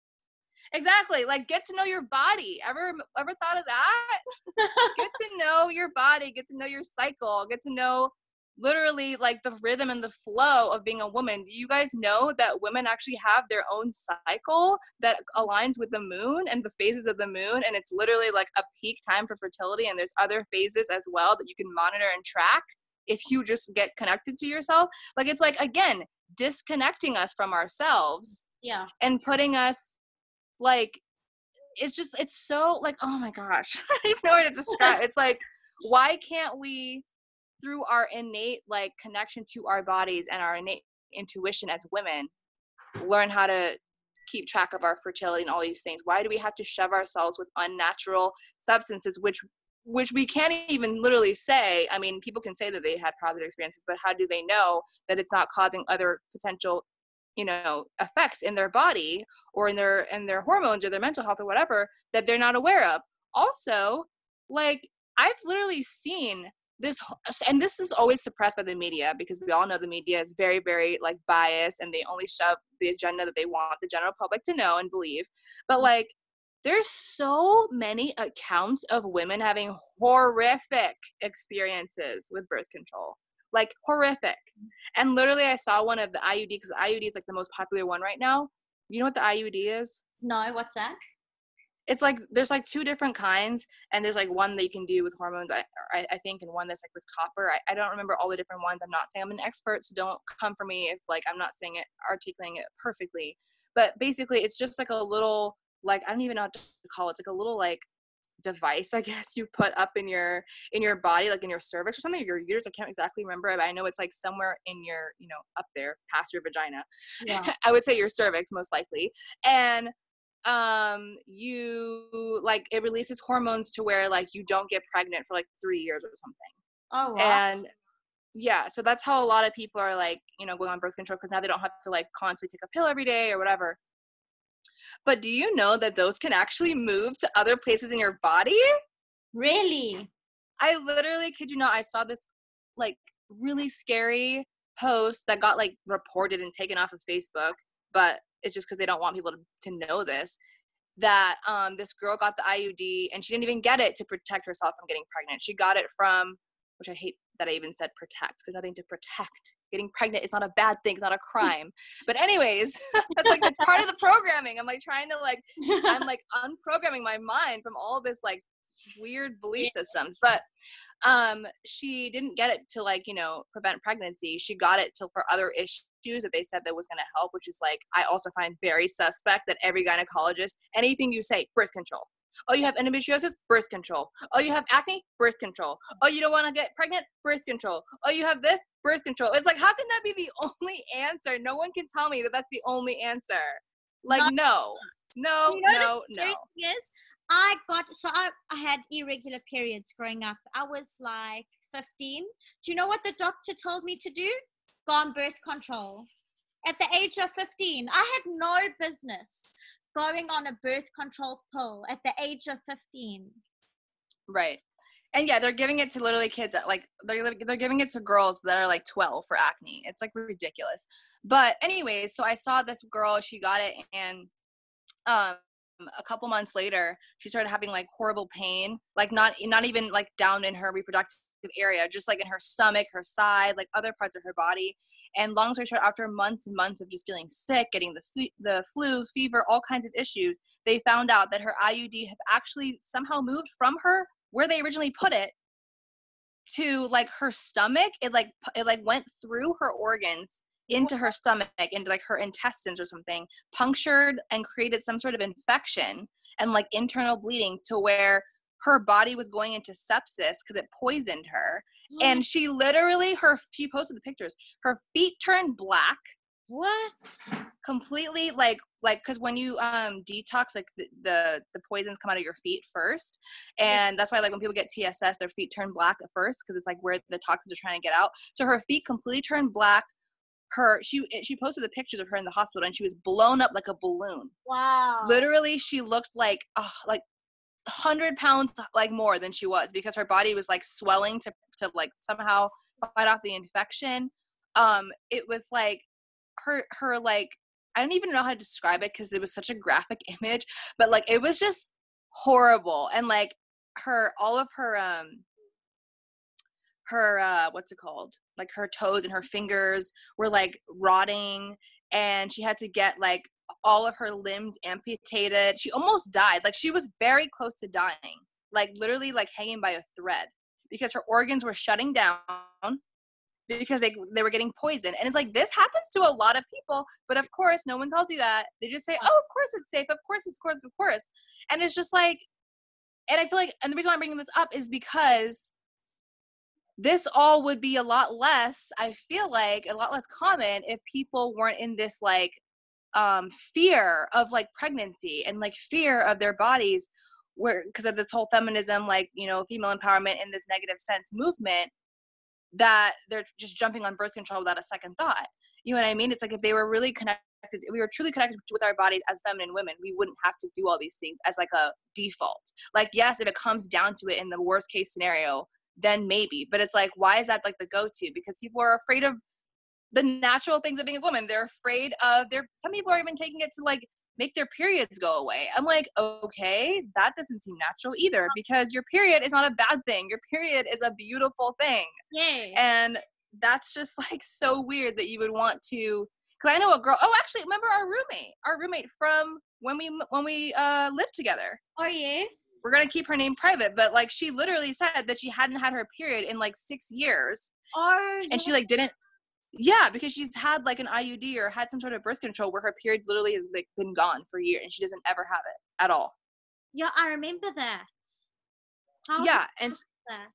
Exactly. Like, get to know your body. Ever ever thought of that? Get to know your body, get to know your cycle, get to know literally like the rhythm and the flow of being a woman. Do you guys know that women actually have their own cycle that aligns with the moon and the phases of the moon? And it's literally like a peak time for fertility. And there's other phases as well that you can monitor and track if you just get connected to yourself. Like, it's like, again, disconnecting us from ourselves. Yeah. And putting us like, it's just, it's so like, oh my gosh, I don't even know how to describe. It's like, why can't we, through our innate like connection to our bodies and our innate intuition as women, learn how to keep track of our fertility and all these things? Why do we have to shove ourselves with unnatural substances, which which we can't even literally say? I mean, people can say that they had positive experiences, but how do they know that it's not causing other potential, you know, effects in their body or in their in their hormones or their mental health or whatever that they're not aware of? Also, like, I've literally seen this, and this is always suppressed by the media, because we all know the media is very, very like biased, and they only shove the agenda that they want the general public to know and believe. But like, there's so many accounts of women having horrific experiences with birth control, like horrific. And literally, I saw one of the I U D, because the I U D is like the most popular one right now. You know what the I U D is? No, what's that? It's like, there's like two different kinds, and there's like one that you can do with hormones, I, I, I think, and one that's like with copper. I, I don't remember all the different ones. I'm not saying I'm an expert, so don't come for me if like I'm not saying it, articulating it perfectly. But basically, it's just like a little, like, I don't even know what to call it. It's like a little like device, I guess, you put up in your in your body, like in your cervix or something, or your uterus. I can't exactly remember, but I know it's like somewhere in your, you know, up there past your vagina. Yeah. I would say your cervix most likely. And um you like, it releases hormones to where like you don't get pregnant for like three years or something. Oh wow. And yeah, so that's how a lot of people are like, you know, going on birth control, because now they don't have to like constantly take a pill every day or whatever. But do you know that those can actually move to other places in your body? Really? I literally kid you not, I saw this like really scary post that got like reported and taken off of Facebook, but it's just because they don't want people to, to know this, that um, this girl got the I U D and she didn't even get it to protect herself from getting pregnant. She got it from, which I hate that I even said protect. There's nothing to protect. Getting pregnant is not a bad thing. It's not a crime. But anyways, that's like, it's part of the programming. I'm like trying to like, I'm like unprogramming my mind from all this like weird belief systems. But um, she didn't get it to like, you know, prevent pregnancy. She got it to for other issues that they said that was going to help, which is like, I also find very suspect that every gynecologist, anything you say, birth control. Oh, you have endometriosis? Birth control. Oh, you have acne? Birth control. Oh, you don't want to get pregnant? Birth control. Oh, you have this? Birth control. It's like, how can that be the only answer? No one can tell me that that's the only answer. Like, Not, no, no, you know, no, the no. scary thing is, I got, so I, I had irregular periods growing up. I was like fifteen. Do you know what the doctor told me to do? Go on birth control. At the age of fifteen, I had no business going on a birth control pill at the age of fifteen. Right. And yeah, they're giving it to literally kids that like, they're, they're giving it to girls that are like twelve for acne. It's like ridiculous. But anyways, so I saw this girl, she got it, and um, a couple months later, she started having like horrible pain, like not, not even like down in her reproductive area, just like in her stomach, her side, like other parts of her body. And long story short, after months and months of just feeling sick, getting the f- the flu, fever, all kinds of issues, they found out that her I U D had actually somehow moved from her where they originally put it to like her stomach. It like it like went through her organs into her stomach, into like her intestines or something, punctured and created some sort of infection and like internal bleeding to where her body was going into sepsis because it poisoned her. And she literally, her, she posted the pictures, her feet turned black. What? Completely like, like, cause when you um detox, like the, the, the poisons come out of your feet first. And that's why like when people get T S S, their feet turn black at first, cause it's like where the toxins are trying to get out. So her feet completely turned black. Her, she, she posted the pictures of her in the hospital and she was blown up like a balloon. Wow. Literally, she looked like, oh, like, one hundred pounds like more than she was because her body was like swelling to to like somehow fight off the infection. Um it was like her her like, I don't even know how to describe it because it was such a graphic image, but like it was just horrible. And like her, all of her um her uh what's it called, like her toes and her fingers were like rotting, and she had to get like all of her limbs amputated. She almost died. Like she was very close to dying, like literally like hanging by a thread because her organs were shutting down because they they were getting poisoned. And it's like, this happens to a lot of people, but of course no one tells you that. They just say, oh, of course it's safe, of course, of course, of course. And it's just like, and I feel like, and the reason why I'm bringing this up is because this all would be a lot less, I feel like a lot less common if people weren't in this like um fear of like pregnancy and like fear of their bodies, where because of this whole feminism, like, you know, female empowerment in this negative sense movement, that they're just jumping on birth control without a second thought. You know what I mean? It's like if they were really connected, if we were truly connected with our bodies as feminine women, we wouldn't have to do all these things as like a default. Like, yes, if it comes down to it in the worst case scenario, then maybe. But it's like, why is that like the go-to? Because people are afraid of the natural things of being a woman. They're afraid of their, some people are even taking it to like make their periods go away. I'm like, okay, that doesn't seem natural either, because your period is not a bad thing. Your period is a beautiful thing. Yeah. And that's just like so weird that you would want to, because I know a girl, oh, actually, remember our roommate, our roommate from when we, when we uh, lived together. Oh, yes. We're going to keep her name private, but like she literally said that she hadn't had her period in like six years. Oh, and she like didn't, yeah, because she's had like an I U D or had some sort of birth control where her period literally has like been gone for years and she doesn't ever have it at all. Yeah, I remember that. How yeah, and that?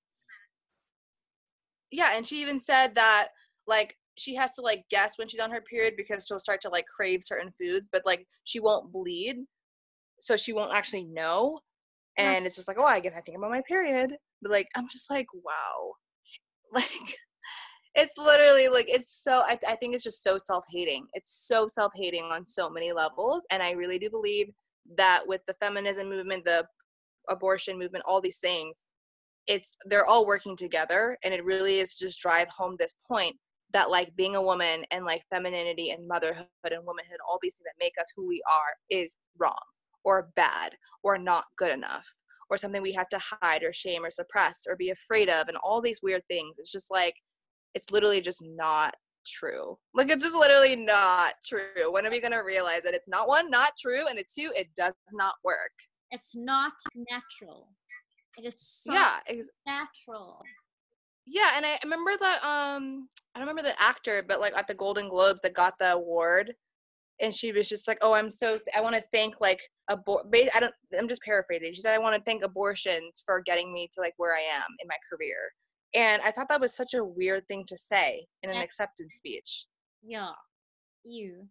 Yeah, and she even said that like she has to like guess when she's on her period because she'll start to like crave certain foods, but like she won't bleed, so she won't actually know. And yeah. It's just like, oh, I guess I think I'm on my period. But like, I'm just like, wow. Like, it's literally like, it's so, I, I think it's just so self-hating. It's so self-hating on so many levels. And I really do believe that with the feminism movement, the abortion movement, all these things, it's, they're all working together. And it really is just drive home this point that like being a woman and like femininity and motherhood and womanhood, all these things that make us who we are, is wrong or bad or not good enough or something we have to hide or shame or suppress or be afraid of, and all these weird things. It's just like, it's literally just not true. Like, it's just literally not true. When are we going to realize that it's not, one, not true, and it's two, it does not work. It's not natural. It is so Yeah. Ex- natural. yeah. And I remember the, um, I don't remember the actor, but like at the Golden Globes that got the award, and she was just like, oh, I'm so, th- I want to thank like, abor- I don't, I'm just paraphrasing. She said, I want to thank abortions for getting me to like where I am in my career. And I thought that was such a weird thing to say in an That, acceptance speech. yeah. You.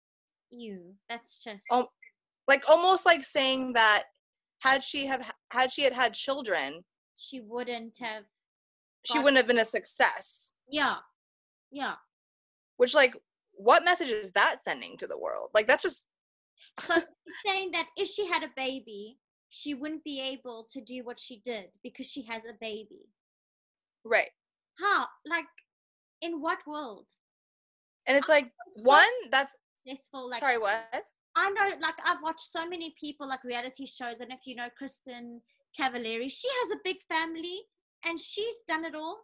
You. That's just. Um, like almost like saying that had she have had she had had children, she wouldn't have. She got- wouldn't have been a success. Yeah. Yeah. Which, like, what message is that sending to the world? Like, that's just. So she's saying that if she had a baby, she wouldn't be able to do what she did because she has a baby. Right. How? Like, in what world? And it's like, so one, that's. Successful, like, sorry, what? I know, like, I've watched so many people, like, reality shows, and if you know Kristen Cavallari, she has a big family, and she's done it all.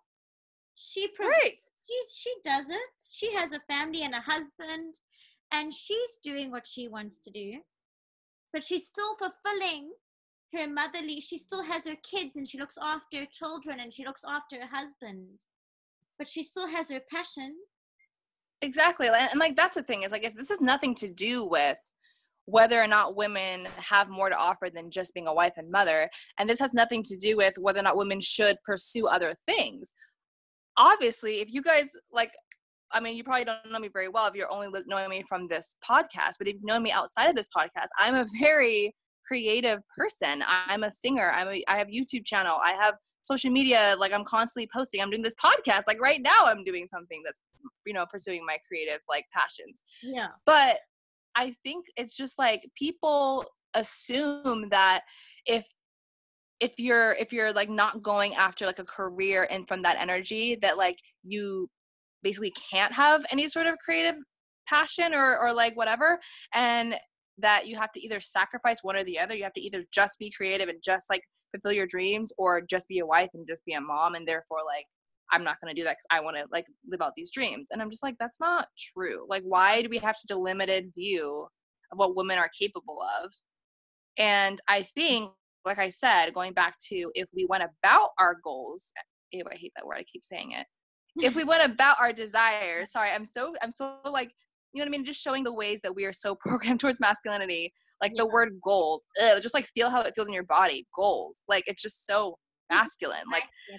She provides, Right. she's, she does it. She has a family and a husband, and she's doing what she wants to do. But she's still fulfilling her motherly, she still has her kids, and she looks after her children, and she looks after her husband. But she still has her passion. Exactly. And, and like, that's the thing is, I guess this has nothing to do with whether or not women have more to offer than just being a wife and mother. And this has nothing to do with whether or not women should pursue other things. Obviously, if you guys, like, I mean, you probably don't know me very well if you're only knowing me from this podcast, but if you've known me outside of this podcast, I'm a very creative person. I'm a singer. I'm a, I have YouTube channel. I have social media. Like, I'm constantly posting. I'm doing this podcast. Like, right now I'm doing something that's, you know, pursuing my creative, like, passions. Yeah. But I think it's just like people assume that if if you're if you're like not going after like a career and from that energy, that like you basically can't have any sort of creative passion or or like whatever, and that you have to either sacrifice one or the other. You have to either just be creative and just like fulfill your dreams, or just be a wife and just be a mom, and therefore like I'm not going to do that because I want to like live out these dreams. And I'm just like, that's not true. Like, why do we have such a limited view of what women are capable of? And I think, like I said, going back to if we went about our goals, ew, I hate that word, I keep saying it. If we went about our desires, sorry, I'm so, I'm so like, you know what I mean? Just showing the ways that we are so programmed towards masculinity, like yeah. The word goals, ugh, just like feel how it feels in your body, goals. Like, it's just so masculine. Like,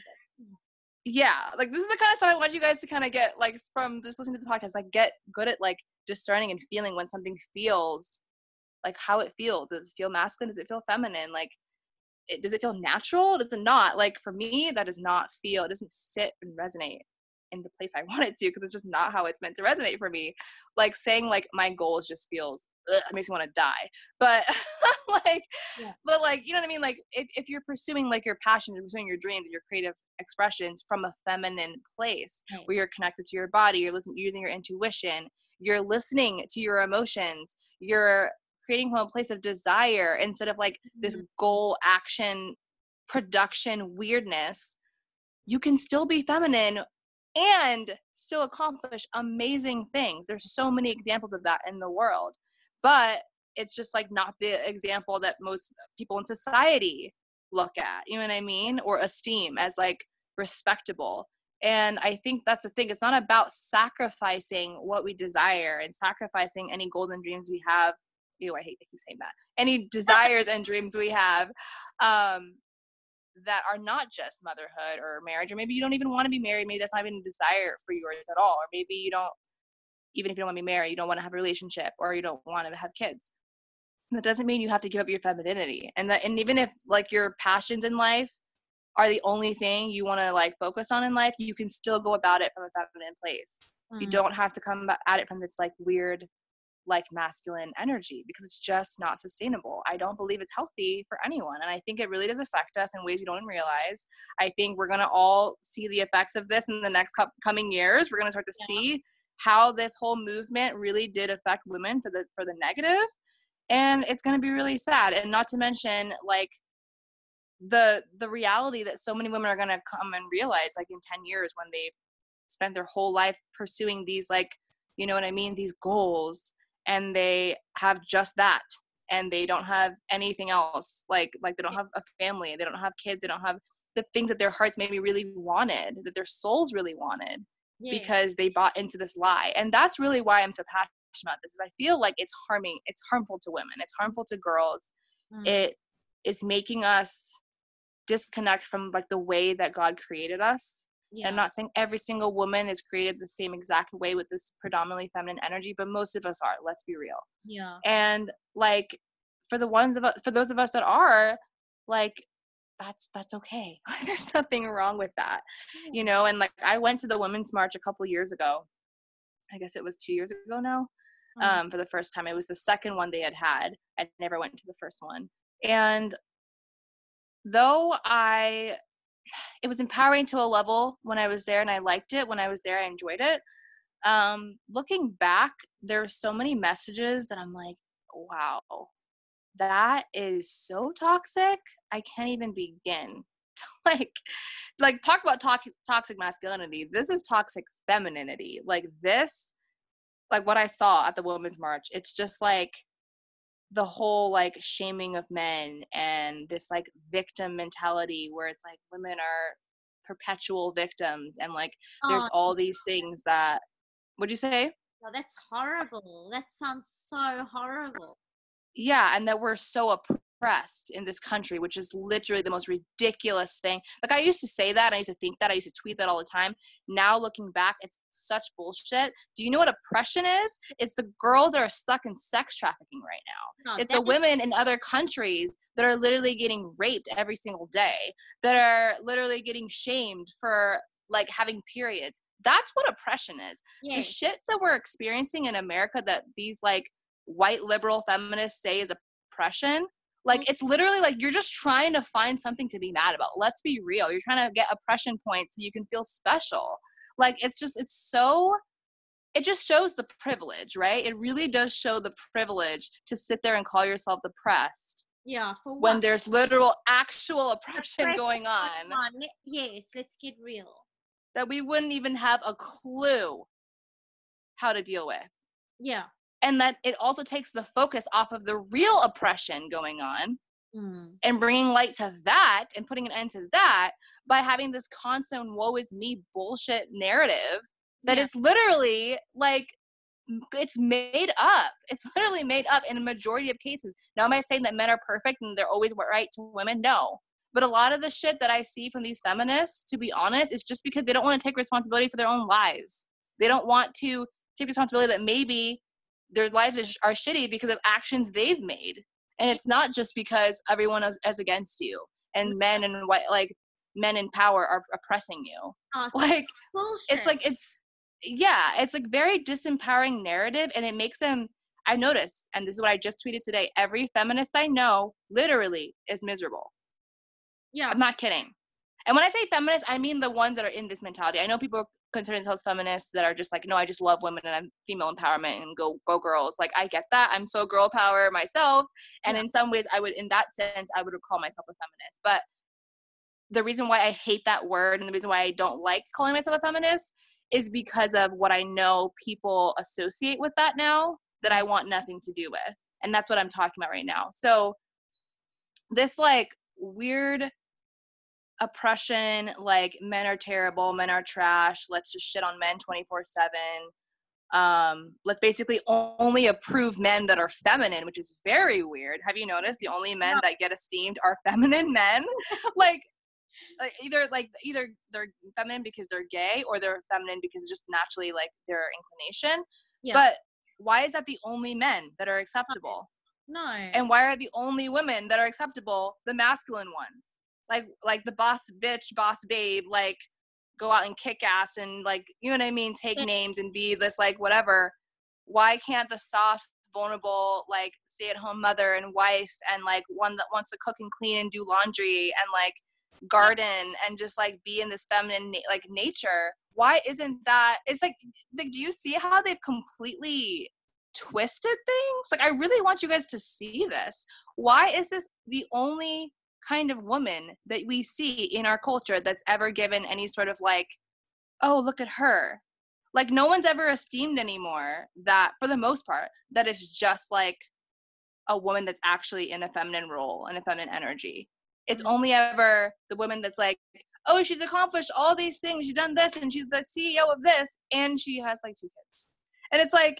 yeah, like this is the kind of stuff I want you guys to kind of get like from just listening to the podcast, like get good at like discerning and feeling when something feels like how it feels. Does it feel masculine? Does it feel feminine? Like, it, does it feel natural? Does it not? Like, for me, that does not feel, it doesn't sit and resonate in the place I want it to, because it's just not how it's meant to resonate for me. Like, saying like my goals just feels, ugh, it makes me want to die. But like, yeah. but like, you know what I mean? Like, if, if you're pursuing like your passion, you're pursuing your dreams, your creative expressions from a feminine place, right, where you're connected to your body, you're listening, using your intuition, you're listening to your emotions, you're creating from a place of desire instead of like this goal action production weirdness, you can still be feminine and still accomplish amazing things. There's so many examples of that in the world, but it's just like not the example that most people in society look at, you know what I mean, or esteem as like respectable. And I think that's the thing. It's not about sacrificing what we desire and sacrificing any goals and dreams we have. Ew, I hate to keep saying that. Any desires and dreams we have um, that are not just motherhood or marriage, or maybe you don't even want to be married. Maybe that's not even a desire for yours at all. Or maybe you don't, even if you don't want to be married, you don't want to have a relationship, or you don't want to have kids. That doesn't mean you have to give up your femininity. And that, and even if like your passions in life are the only thing you want to like focus on in life, you can still go about it from a feminine place. Mm. You don't have to come at it from this like weird, like masculine energy, because it's just not sustainable. I don't believe it's healthy for anyone. And I think it really does affect us in ways we don't even realize. I think we're going to all see the effects of this in the next co- coming years. We're going to start to yeah. see how this whole movement really did affect women for the, for the negative. And it's going to be really sad. And not to mention like the, the reality that so many women are going to come and realize like in ten years when they've spent their whole life pursuing these, like, you know what I mean? These goals. And they have just that, and they don't have anything else. Like, like they don't have a family. They don't have kids. They don't have the things that their hearts maybe really wanted, that their souls really wanted, yeah. because they bought into this lie. And that's really why I'm so passionate about this, is I feel like it's harming, it's harmful to women. It's harmful to girls. Mm. It is making us disconnect from like the way that God created us. Yeah. I'm not saying every single woman is created the same exact way with this predominantly feminine energy, but most of us are, let's be real. Yeah. And like for the ones of us, for those of us that are, like that's that's okay. There's nothing wrong with that. Yeah. You know, and like I went to the Women's March a couple years ago. I guess it was two years ago now. Mm-hmm. Um, for the first time. It was the second one they had had. I never went to the first one. And though I, it was empowering to a level when I was there, and I liked it. When I was there, I enjoyed it. Um, looking back, there's so many messages that I'm like, wow, that is so toxic. I can't even begin. like, like talk about toxic, toxic masculinity. This is toxic femininity. Like this, like what I saw at the Women's March, it's just like the whole like shaming of men and this like victim mentality where it's like women are perpetual victims, and like there's all these things that, what'd you say? Oh, that's horrible. That sounds so horrible. Yeah, and that we're so oppressed in this country, which is literally the most ridiculous thing. Like I used to say that, I used to think that, I used to tweet that all the time. Now looking back, it's such bullshit. Do you know what oppression is? It's the girls that are stuck in sex trafficking right now. No, it's the women in other countries that are literally getting raped every single day, that are literally getting shamed for like having periods. That's what oppression is. Yes. The shit that we're experiencing in America that these like white liberal feminists say is oppression, like mm-hmm. it's literally like you're just trying to find something to be mad about. Let's be real. You're trying to get oppression points so you can feel special. Like it's just, it's so, it just shows the privilege, right? It really does show the privilege to sit there and call yourselves oppressed. Yeah, for what? When there's literal actual oppression going on. Yes, let's get real. That we wouldn't even have a clue how to deal with. Yeah. And that it also takes the focus off of the real oppression going on mm. and bringing light to that and putting an end to that by having this constant woe is me bullshit narrative that yeah. is literally like, it's made up. It's literally made up in a majority of cases. Now, am I saying that men are perfect and they're always right to women? No. But a lot of the shit that I see from these feminists, to be honest, is just because they don't want to take responsibility for their own lives. They don't want to take responsibility that maybe their lives is, are shitty because of actions they've made. And it's not just because everyone is, is against you and men and white, like men in power are oppressing you. Oh, like, bullshit. It's like, it's, yeah, it's like very disempowering narrative, and it makes them, I noticed, and this is what I just tweeted today, every feminist I know literally is miserable. Yeah. I'm not kidding. And when I say feminist, I mean the ones that are in this mentality. I know people consider themselves feminists that are just like, no, I just love women and I'm female empowerment and go go girls. Like, I get that. I'm so girl power myself. And yeah. in some ways, I would, in that sense, I would call myself a feminist. But the reason why I hate that word and the reason why I don't like calling myself a feminist is because of what I know people associate with that now that I want nothing to do with. And that's what I'm talking about right now. So this like weird oppression, like men are terrible, men are trash, let's just shit on men twenty-four seven. Um, let's basically only approve men that are feminine, which is very weird. Have you noticed the only men that get esteemed are feminine men? like, like either like either they're feminine because they're gay, or they're feminine because it's just naturally like their inclination. Yeah. But why is that the only men that are acceptable? No. And why are the only women that are acceptable the masculine ones? Like, like the boss bitch, boss babe, like go out and kick ass and like, you know what I mean? Take names and be this like whatever. Why can't the soft, vulnerable, like stay at home mother and wife and like one that wants to cook and clean and do laundry and like garden and just like be in this feminine like nature? Why isn't that? It's like, like, do you see how they've completely twisted things? Like, I really want you guys to see this. Why is this the only kind of woman that we see in our culture that's ever given any sort of like, oh, look at her? Like, no one's ever esteemed anymore that, for the most part, that is just like a woman that's actually in a feminine role and a feminine energy. It's Mm. only ever the woman that's like, oh, she's accomplished all these things, she's done this, and she's the C E O of this, and she has like two kids. And it's like,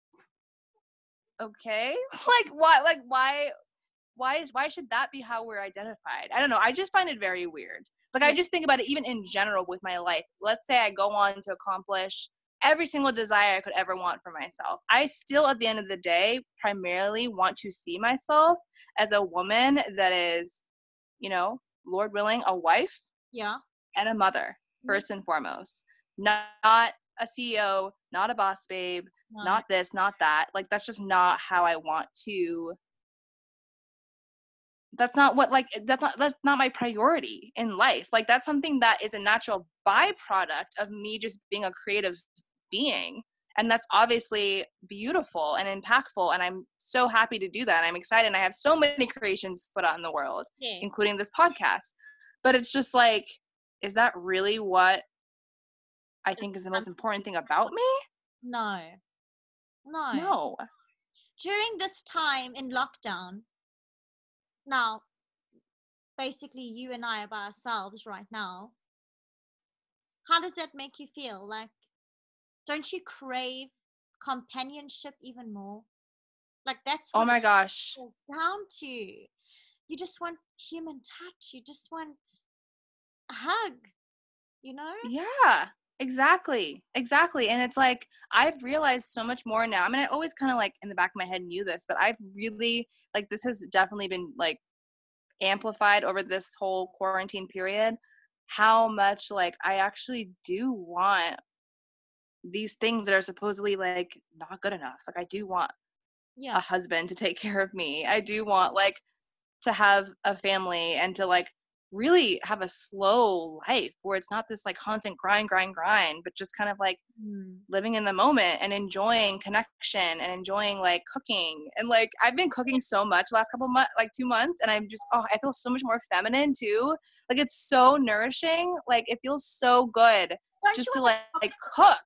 okay, like why, like why, why is why should that be how we're identified? I don't know. I just find it very weird. Like I just think about it even in general with my life. Let's say I go on to accomplish every single desire I could ever want for myself. I still, at the end of the day, primarily want to see myself as a woman that is, you know, Lord willing, a wife, yeah, and a mother, first and foremost. Not, not a C E O, not a boss babe, no. not this, not that. Like that's just not how I want to. That's not what like that's not that's not my priority in life. Like that's something that is a natural byproduct of me just being a creative being, and that's obviously beautiful and impactful, and I'm so happy to do that, and I'm excited, and I have so many creations put out in the world, yes. including this podcast. But it's just like, is that really what I think is the most important thing about me? No, no, no. During this time in lockdown, now basically you and I are by ourselves right now, how does that make you feel? Like, don't you crave companionship even more? Like that's what oh my gosh it's down to. You just want human touch. You just want a hug, you know? Yeah, exactly. Exactly. And it's like, I've realized so much more now. I mean, I always kind of like in the back of my head knew this, but I've really, like, this has definitely been like amplified over this whole quarantine period, how much like I actually do want these things that are supposedly like not good enough. Like I do want Yeah. a husband to take care of me. I do want like to have a family and to like really have a slow life where it's not this like constant grind, grind, grind, but just kind of like Mm. living in the moment and enjoying connection and enjoying like cooking. And like I've been cooking so much last couple months, like two months, and I'm just, oh, I feel so much more feminine too. Like it's so nourishing. Like it feels so good Don't just you to like, like cook.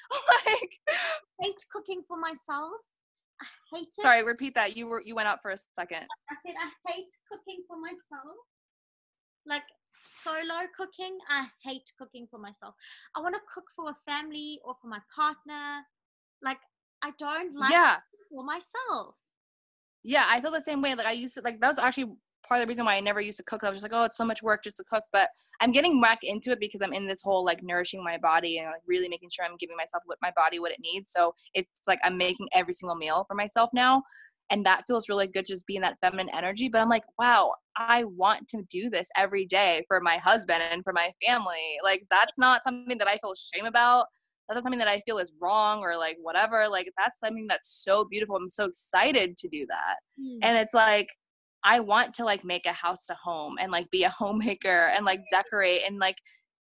Like hate cooking for myself? I hate it. Sorry, repeat that. You were you went out for a second. I said I hate cooking for myself. Like solo cooking, I hate cooking for myself. I want to cook for a family or for my partner. Like I don't like Yeah. it for myself. Yeah, I feel the same way. Like I used to, like that was actually part of the reason why I never used to cook. I was just like, oh, it's so much work just to cook. But I'm getting back into it because I'm in this whole like nourishing my body and like really making sure I'm giving myself what my body what it needs. So it's like I'm making every single meal for myself now. And that feels really good, just being that feminine energy. But I'm like, wow, I want to do this every day for my husband and for my family. Like that's not something that I feel shame about. That's not something that I feel is wrong or like whatever. Like that's something that's so beautiful. I'm so excited to do that. Mm. And it's like, I want to like make a house to home and like be a homemaker and like decorate and like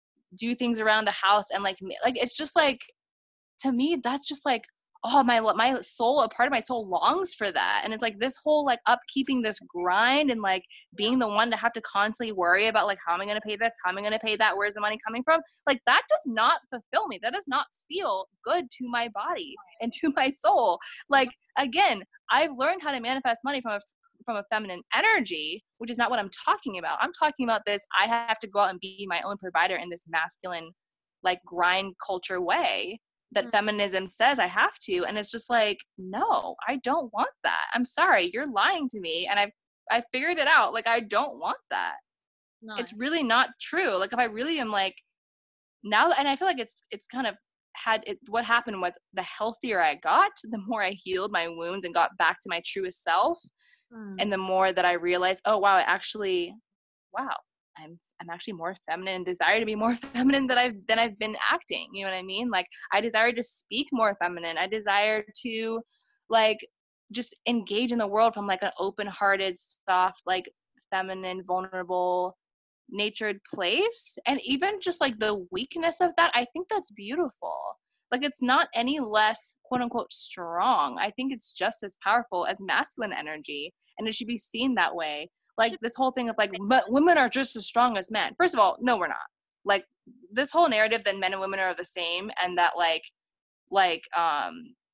do things around the house. And like, like, it's just like, to me, that's just like, oh, my, my soul, a part of my soul longs for that. And it's like this whole like upkeeping this grind and like being the one to have to constantly worry about like, how am I going to pay this? How am I going to pay that? Where's the money coming from? Like that does not fulfill me. That does not feel good to my body and to my soul. Like, again, I've learned how to manifest money from a from a feminine energy, which is not what I'm talking about. I'm talking about this, I have to go out and be my own provider in this masculine, like grind culture way that mm-hmm. feminism says I have to. And it's just like, no, I don't want that. I'm sorry, you're lying to me. And I've, I figured it out. Like, I don't want that. No. It's really not true. Like if I really am like now, and I feel like it's, it's kind of had it, what happened was the healthier I got, the more I healed my wounds and got back to my truest self. Mm. And the more that I realized, oh, wow, I actually, wow, I'm I'm actually more feminine and desire to be more feminine than I've than I've been acting. You know what I mean? Like I desire to speak more feminine. I desire to like just engage in the world from like an open-hearted, soft, like feminine, vulnerable, natured place. And even just like the weakness of that, I think that's beautiful. Like it's not any less quote unquote strong. I think it's just as powerful as masculine energy, and it should be seen that way. Like this whole thing of like, but women are just as strong as men. First of all, no, we're not. Like this whole narrative that men and women are the same, and that like, like, um,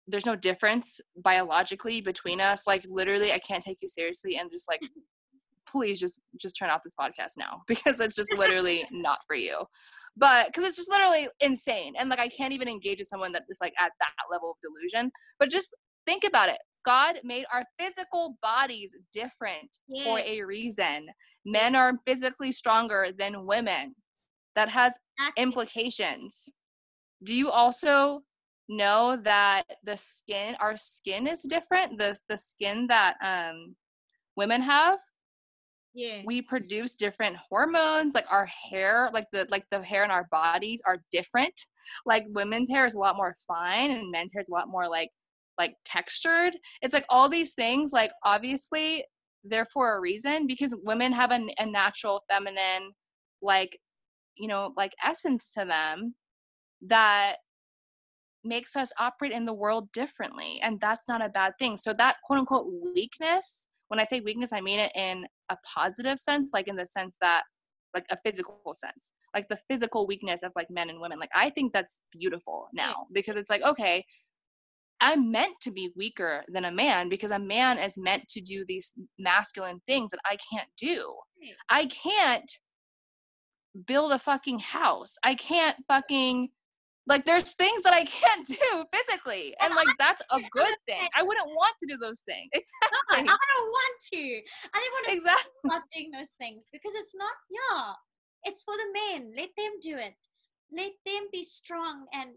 there's no difference biologically between us. Like literally, I can't take you seriously, and just like, please just just turn off this podcast now because it's just literally not for you. But because it's just literally insane, and like I can't even engage with someone that is like at that level of delusion. But just think about it. God made our physical bodies different yeah. for a reason. Men are physically stronger than women. That has exactly. implications. Do you also know that the skin, our skin is different? The the skin that um women have? Yeah. We produce different hormones, like our hair, like the like the hair in our bodies are different. Like women's hair is a lot more fine and men's hair is a lot more like like textured. It's like all these things, like obviously they're for a reason because women have a, a natural feminine like, you know, like essence to them that makes us operate in the world differently, and that's not a bad thing. So that quote unquote weakness, when I say weakness, I mean it in a positive sense, like in the sense that like a physical sense, like the physical weakness of like men and women. Like I think that's beautiful now because it's like, okay, I'm meant to be weaker than a man because a man is meant to do these masculine things that I can't do. I can't build a fucking house. I can't fucking, like, there's things that I can't do physically. And, like, that's a good thing. I wouldn't want to do those things. Exactly. No, I don't want to. I don't want to exactly. stop doing those things because it's not, yeah, it's for the men. Let them do it. Let them be strong and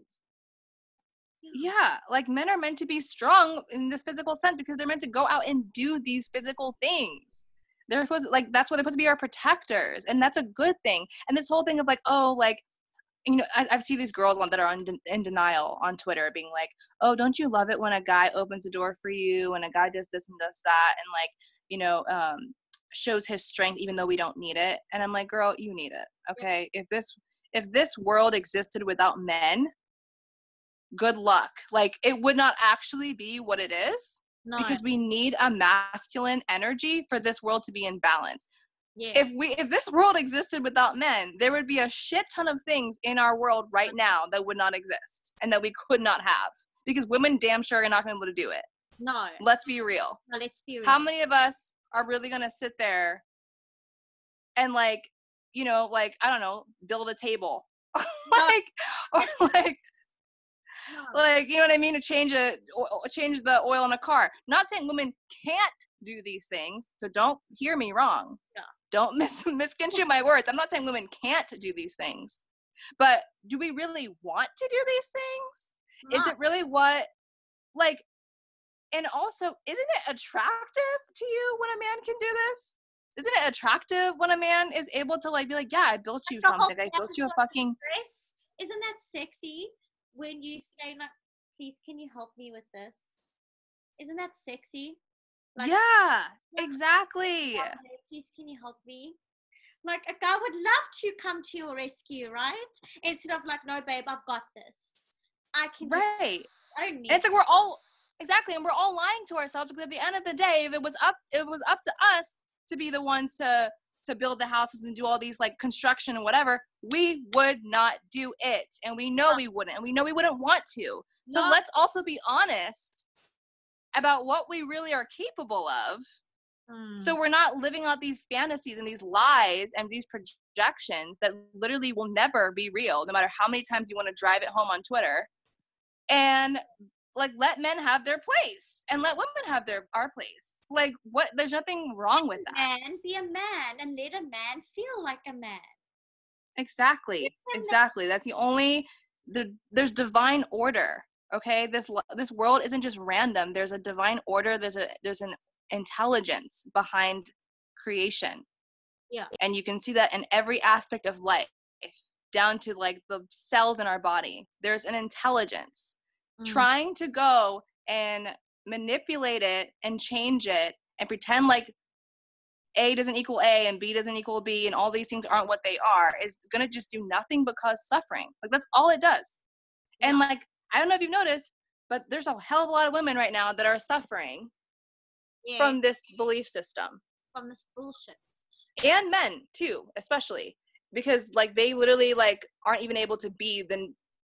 yeah, like men are meant to be strong in this physical sense because they're meant to go out and do these physical things. They're supposed to, like, that's what they're supposed to be, our protectors, and that's a good thing. And this whole thing of like, oh, like, you know, I, I've seen these girls that are in, in denial on Twitter being like, oh, don't you love it when a guy opens a door for you and a guy does this and does that and like, you know, um, shows his strength even though we don't need it. And I'm like, girl, you need it. Okay. If this, if this world existed without men, good luck. Like it would not actually be what it is no. because we need a masculine energy for this world to be in balance. Yeah. If we if this world existed without men, there would be a shit ton of things in our world right now that would not exist and that we could not have because women damn sure are not going to be able to do it. No. Let's be real. No, let's be real. How many of us are really going to sit there and like, you know, like, I don't know, build a table? like, or like, no. like, you know what I mean? To change a, change the oil in a car. Not saying women can't do these things, so don't hear me wrong. Yeah. Don't mis- misconstrue my words. I'm not saying women can't do these things, but do we really want to do these things? No. Is it really what, like, and also, isn't it attractive to you when a man can do this? Isn't it attractive when a man is able to like be like, yeah, I built you something. I built you a fucking dress. Isn't that sexy when you say like, please, can you help me with this? Isn't that sexy? Like, yeah, exactly. Please, can you help me? Like a guy would love to come to your rescue, right? Instead of like, no, babe, I've got this. I can. Right. I don't need. And it's like we're all exactly, and we're all lying to ourselves because at the end of the day, if it was up, it was up to us to be the ones to to build the houses and do all these like construction and whatever, we would not do it, and we know we wouldn't, and we know we wouldn't want to. So no. Let's also be honest about what we really are capable of. Mm. So we're not living out these fantasies and these lies and these projections that literally will never be real, no matter how many times you want to drive it home on Twitter. And like, let men have their place and let women have their our place. Like, what? There's nothing wrong with that. Man, be a man and let a man feel like a man. Exactly. Exactly. That's the only. The, there's divine order. Okay, this this world isn't just random. There's a divine order. There's a there's an intelligence behind creation. Yeah. And you can see that in every aspect of life, down to like the cells in our body. There's an intelligence. Mm. Trying to go and manipulate it and change it and pretend like A doesn't equal A and B doesn't equal B and all these things aren't what they are is gonna just do nothing but cause suffering. Like that's all it does. Yeah. And like, I don't know if you've noticed, but there's a hell of a lot of women right now that are suffering yeah. from this belief system. From this bullshit. And men too, especially. Because like they literally like aren't even able to be the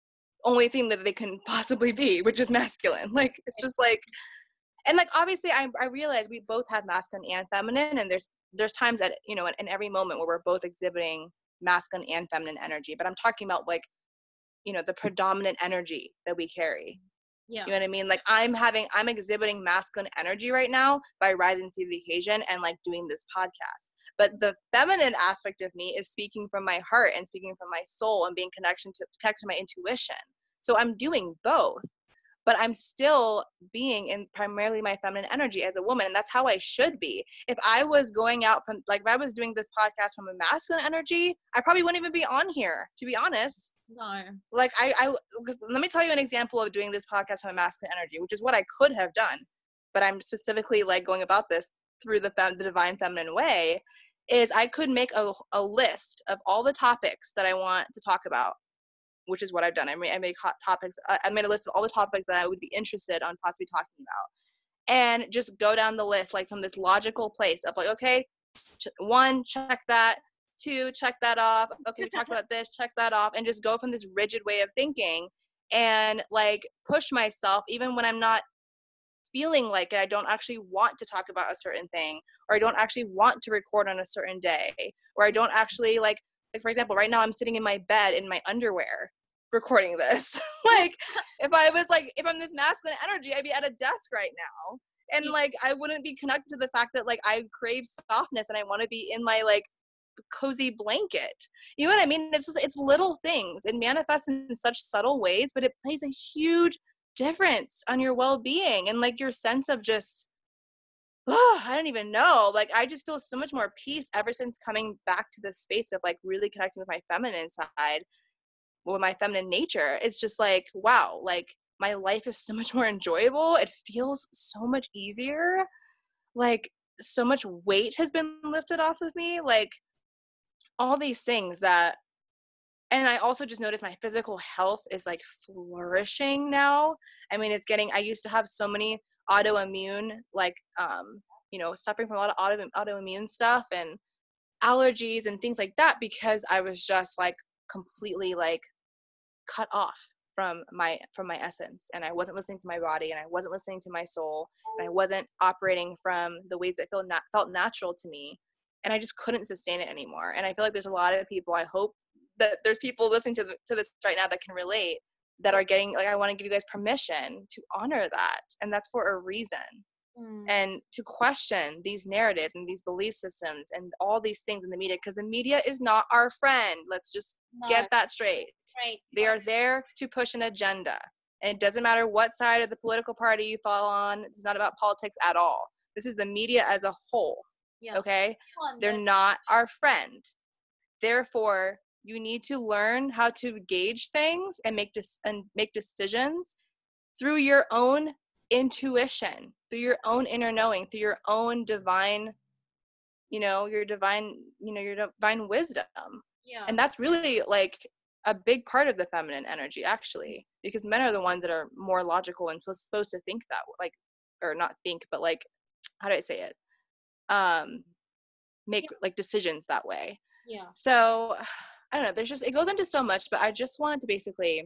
only thing that they can possibly be, which is masculine. Like, it's just like, and like, obviously I, I realize we both have masculine and feminine, and there's, there's times that, you know, in, in every moment where we're both exhibiting masculine and feminine energy, but I'm talking about like, you know, the predominant energy that we carry. Yeah. You know what I mean? Like I'm having, I'm exhibiting masculine energy right now by rising to the occasion and like doing this podcast. But the feminine aspect of me is speaking from my heart and speaking from my soul and being connection to connected to my intuition. So I'm doing both, but I'm still being in primarily my feminine energy as a woman. And that's how I should be. If I was going out from, like, if I was doing this podcast from a masculine energy, I probably wouldn't even be on here, to be honest. No. Like I, I, let me tell you an example of doing this podcast from a masculine energy, which is what I could have done, but I'm specifically like going about this through the fem- the divine feminine way, is I could make a, a list of all the topics that I want to talk about, which is what I've done. I made, I made hot topics. I made a list of all the topics that I would be interested on possibly talking about, and just go down the list, like from this logical place of like, okay, ch- one, check that. Two, check that off. Okay, we talked about this, check that off, and just go from this rigid way of thinking and like push myself even when I'm not feeling like it. I don't actually want to talk about a certain thing, or I don't actually want to record on a certain day, or I don't actually like, like for example, right now I'm sitting in my bed in my underwear recording this. Like if I was like, if I'm this masculine energy, I'd be at a desk right now. And like, I wouldn't be connected to the fact that like I crave softness and I want to be in my like cozy blanket. You know what I mean? It's just, it's little things. It manifests in such subtle ways, but it plays a huge difference on your well-being and like your sense of just, oh, I don't even know. Like, I just feel so much more peace ever since coming back to this space of like really connecting with my feminine side, with my feminine nature. It's just like, wow, like my life is so much more enjoyable. It feels so much easier. Like so much weight has been lifted off of me. Like all these things that, and I also just noticed my physical health is like flourishing now. I mean, it's getting, I used to have so many autoimmune, like, um, you know, suffering from a lot of auto, autoimmune stuff and allergies and things like that, because I was just like completely like cut off from my, from my essence. And I wasn't listening to my body, and I wasn't listening to my soul, and I wasn't operating from the ways that feel not, felt natural to me. And I just couldn't sustain it anymore. And I feel like there's a lot of people, I hope that there's people listening to, the, to this right now that can relate, that are getting, like, I want to give you guys permission to honor that. And that's for a reason. Mm. And to question these narratives and these belief systems and all these things in the media, because the media is not our friend. Let's just no. get that straight. Right. They are there to push an agenda. And it doesn't matter what side of the political party you fall on. It's not about politics at all. This is the media as a whole. Yeah. Okay? They're not our friend. Therefore, you need to learn how to gauge things and make dis- and make decisions through your own intuition, through your own inner knowing, through your own divine, you know, your divine, you know, your divine wisdom. Yeah. And that's really like a big part of the feminine energy, actually, because men are the ones that are more logical and supposed to think that, like, or not think, but like, how do I say it? Um, make yeah. like decisions that way. Yeah. So I don't know, there's just, it goes into so much, but I just wanted to basically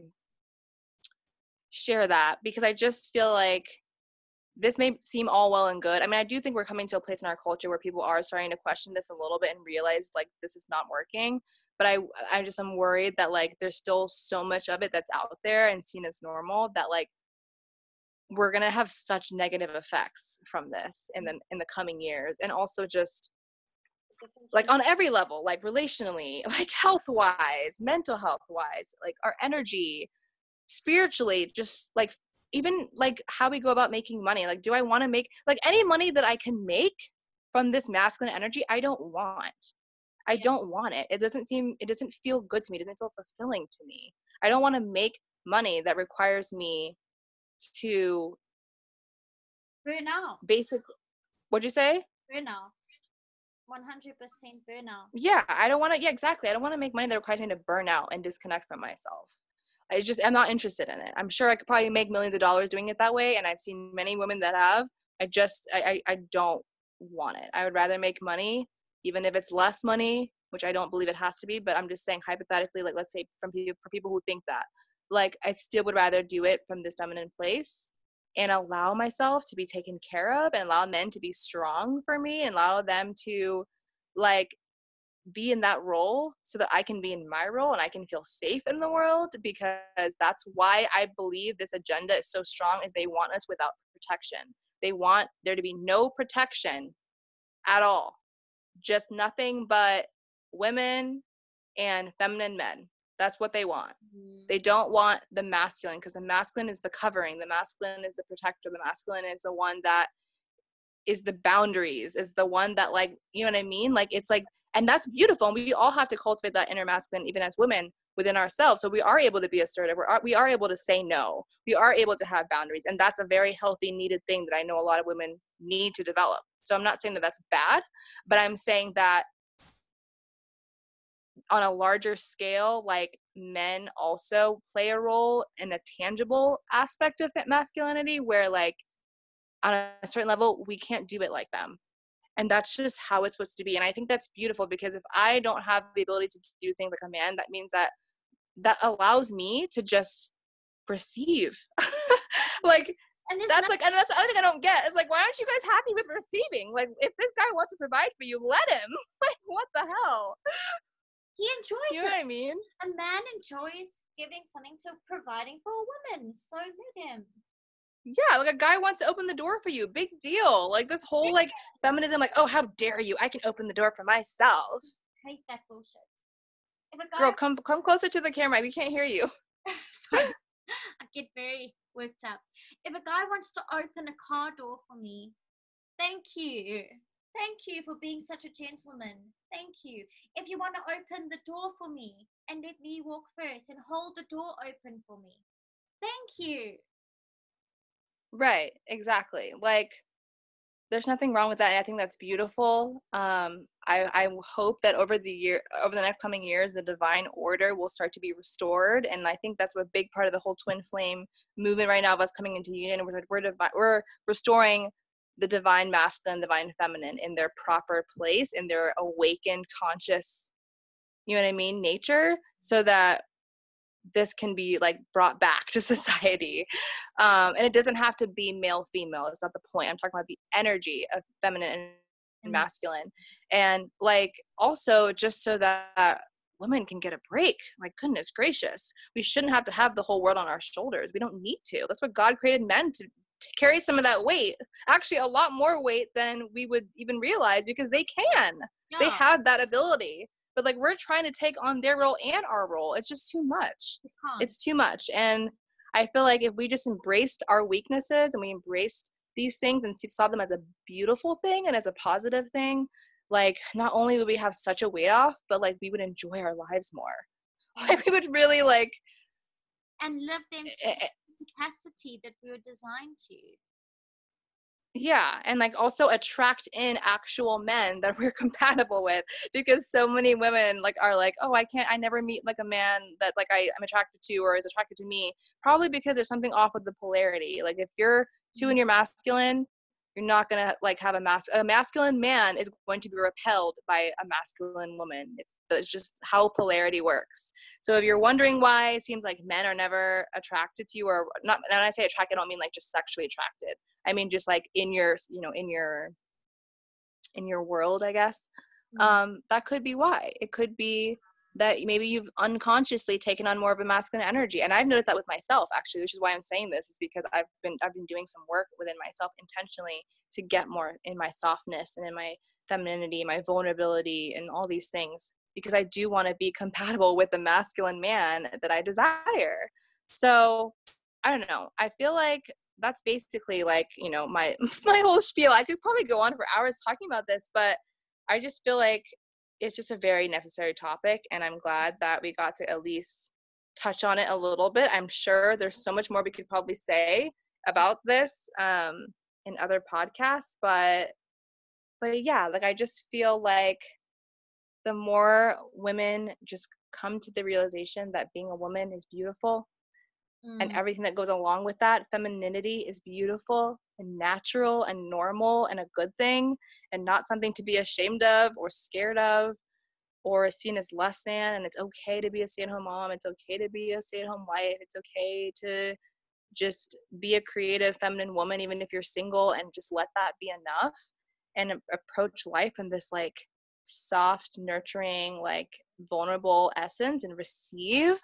share that, because I just feel like this may seem all well and good. I mean, I do think we're coming to a place in our culture where people are starting to question this a little bit and realize like this is not working. But I, I just am worried that like there's still so much of it that's out there and seen as normal that like we're gonna have such negative effects from this in the in the coming years, and also just like on every level, like relationally, like health wise, mental health wise, like our energy, spiritually, just like even like how we go about making money. Like, do I want to make like any money that I can make from this masculine energy? I don't want. I yeah. don't want it. It doesn't seem, it doesn't feel good to me. It doesn't feel fulfilling to me. I don't want to make money that requires me to burn out. Basically, what'd you say? Burn out. one hundred percent burnout. Yeah, I don't want to, yeah, exactly. I don't want to make money that requires me to burn out and disconnect from myself. I just, I'm not interested in it. I'm sure I could probably make millions of dollars doing it that way, and I've seen many women that have. I just, I, I, I don't want it. I would rather make money, even if it's less money, which I don't believe it has to be, but I'm just saying hypothetically, like let's say from people, for people who think that, like I still would rather do it from this feminine place and allow myself to be taken care of and allow men to be strong for me and allow them to like be in that role so that I can be in my role and I can feel safe in the world, because that's why I believe this agenda is so strong, is they want us without protection. They want there to be no protection at all. Just nothing but women and feminine men. That's what they want. Mm. They don't want the masculine, because the masculine is the covering. The masculine is the protector. The masculine is the one that is the boundaries, is the one that, like, you know what I mean? Like, it's like, and that's beautiful. And we all have to cultivate that inner masculine, even as women, within ourselves. So we are able to be assertive. We're, we are able to say no. We are able to have boundaries. And that's a very healthy, needed thing that I know a lot of women need to develop. So I'm not saying that that's bad, but I'm saying that on a larger scale, like, men also play a role in a tangible aspect of masculinity where, like, on a certain level, we can't do it like them. And that's just how it's supposed to be. And I think that's beautiful, because if I don't have the ability to do things like a man, that means that that allows me to just receive. Like, and that's not- like, and that's the other thing I don't get. It's like, why aren't you guys happy with receiving? Like, if this guy wants to provide for you, let him. Like, what the hell? He enjoys you know it. What I mean? A man enjoys giving something to providing for a woman. So let him. Yeah, like a guy wants to open the door for you. Big deal. Like this whole like feminism, like, oh, how dare you? I can open the door for myself. I hate that bullshit. If a guy Girl, come come closer to the camera. We can't hear you. Sorry. I get very worked up. If a guy wants to open a car door for me, thank you. Thank you for being such a gentleman. Thank you. If you want to open the door for me and let me walk first and hold the door open for me, thank you. Right, exactly. Like, there's nothing wrong with that, and I think that's beautiful. Um, I, I hope that over the year, over the next coming years, the divine order will start to be restored, and I think that's a big part of the whole twin flame movement right now of us coming into union. We're we're, divi- we're restoring the divine masculine, divine feminine in their proper place, in their awakened, conscious, you know what I mean, nature, so that this can be like brought back to society. Um, and it doesn't have to be male, female. It's not the point. I'm talking about the energy of feminine and mm-hmm. masculine. And like, also just so that women can get a break. Like, goodness gracious. We shouldn't have to have the whole world on our shoulders. We don't need to. That's what God created men to, to carry some of that weight. Actually, a lot more weight than we would even realize, because they can. Yeah. They have that ability. But like, we're trying to take on their role and our role. It's just too much. It's too much. And I feel like if we just embraced our weaknesses and we embraced these things and saw them as a beautiful thing and as a positive thing, like, not only would we have such a weight off, but like, we would enjoy our lives more. Like, we would really like. And live them to the capacity that we were designed to. Yeah, and like also attract in actual men that we're compatible with, because so many women like are like, oh, I can't, I never meet like a man that like I am attracted to or is attracted to me, probably because there's something off with the polarity. Like, if you're two and you're masculine, you're not gonna like have a mas a masculine man is going to be repelled by a masculine woman. It's it's just how polarity works. So if you're wondering why it seems like men are never attracted to you, or not, and when I say attracted, I don't mean like just sexually attracted. I mean just like in your, you know, in your in your world, I guess. Mm-hmm. Um, that could be why. It could be that maybe you've unconsciously taken on more of a masculine energy. And I've noticed that with myself, actually, which is why I'm saying this, is because I've been I've been doing some work within myself intentionally to get more in my softness and in my femininity, my vulnerability, and all these things, because I do want to be compatible with the masculine man that I desire. So I don't know. I feel like that's basically like, you know, my my whole spiel. I could probably go on for hours talking about this, but I just feel like it's just a very necessary topic, and I'm glad that we got to at least touch on it a little bit. I'm sure there's so much more we could probably say about this um, in other podcasts, but but yeah, like I just feel like the more women just come to the realization that being a woman is beautiful, mm. and everything that goes along with that, femininity is beautiful and natural and normal and a good thing, and not something to be ashamed of or scared of or seen as less than, and it's okay to be a stay-at-home mom, it's okay to be a stay-at-home wife, it's okay to just be a creative feminine woman even if you're single, and just let that be enough, and a- approach life in this like soft, nurturing, like vulnerable essence, and receive,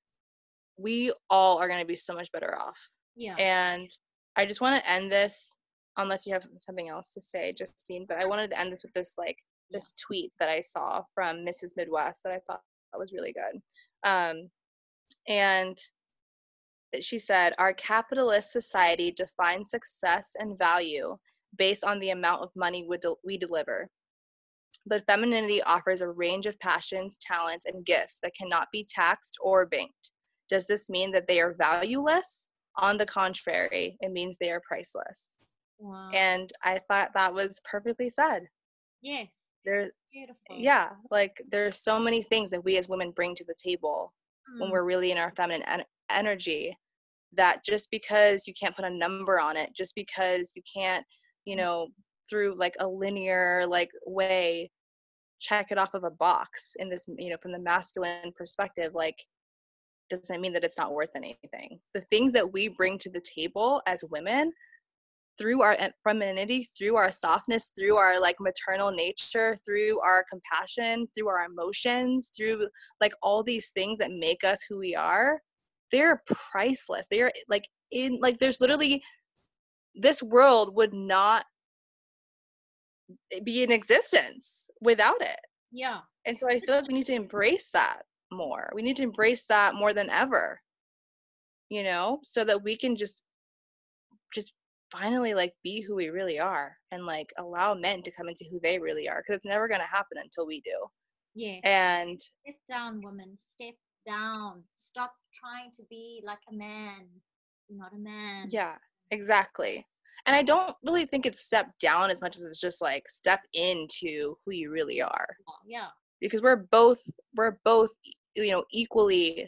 we all are going to be so much better off. Yeah. And I just want to end this, unless you have something else to say, Justine, but I wanted to end this with this like this yeah. tweet that I saw from Missus Midwest that I thought was really good. Um, and she said, our capitalist society defines success and value based on the amount of money we, del- we deliver. But femininity offers a range of passions, talents, and gifts that cannot be taxed or banked. Does this mean that they are valueless? On the contrary, it means they are priceless. Wow. And I thought that was perfectly said. Yes. There's, beautiful. Yeah, like there's so many things that we as women bring to the table mm. when we're really in our feminine en- energy, that just because you can't put a number on it, just because you can't, you know, through like a linear like way check it off of a box in this, you know, from the masculine perspective, like doesn't mean that it's not worth anything. The things that we bring to the table as women through our femininity, through our softness, through our like maternal nature, through our compassion, through our emotions, through like all these things that make us who we are, they're priceless. They are like in like there's literally, this world would not be in existence without it. Yeah. And so I feel like we need to embrace that more. We need to embrace that more than ever, you know, so that we can just just finally like be who we really are, and like allow men to come into who they really are, because it's never going to happen until we do. Yes. And step down, woman. Step down. Stop trying to be like a man. You're not a man. Yeah, exactly. And I don't really think it's step down as much as it's just like step into who you really are. Yeah. Because we're both we're both you know equally,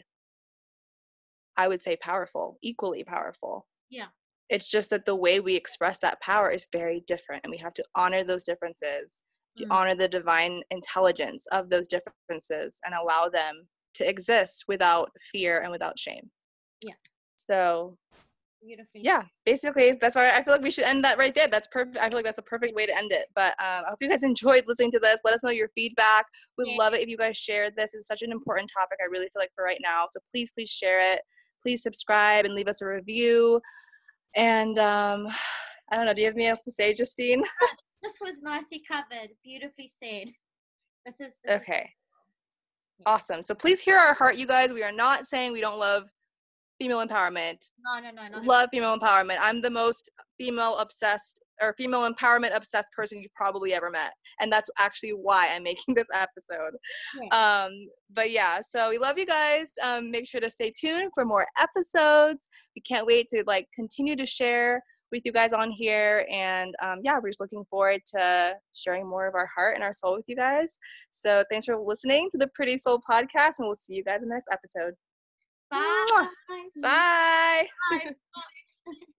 I would say, powerful, equally powerful. Yeah. It's just that the way we express that power is very different, and we have to honor those differences, to mm. honor the divine intelligence of those differences, and allow them to exist without fear and without shame. Yeah. So, beautifully. Yeah, basically, that's why I feel like we should end that right there. That's perfect. I feel like that's a perfect way to end it. But um, I hope you guys enjoyed listening to this. Let us know your feedback. We'd yeah. love it if you guys shared this. It's such an important topic, I really feel like, for right now. So please, please share it. Please subscribe and leave us a review. And um, I don't know. Do you have anything else to say, Justine? This was nicely covered. Beautifully said. This is this okay. Is- awesome. So please hear our heart, you guys. We are not saying we don't love female empowerment. No, no, no. no. Love female empowerment. I'm the most female obsessed or female empowerment obsessed person you've probably ever met. And that's actually why I'm making this episode. Yeah. Um, but yeah, so we love you guys. Um, make sure to stay tuned for more episodes. We can't wait to like continue to share with you guys on here. And um, yeah, we're just looking forward to sharing more of our heart and our soul with you guys. So thanks for listening to the Pretty Soul Podcast, and we'll see you guys in the next episode. Bye. Bye. Bye.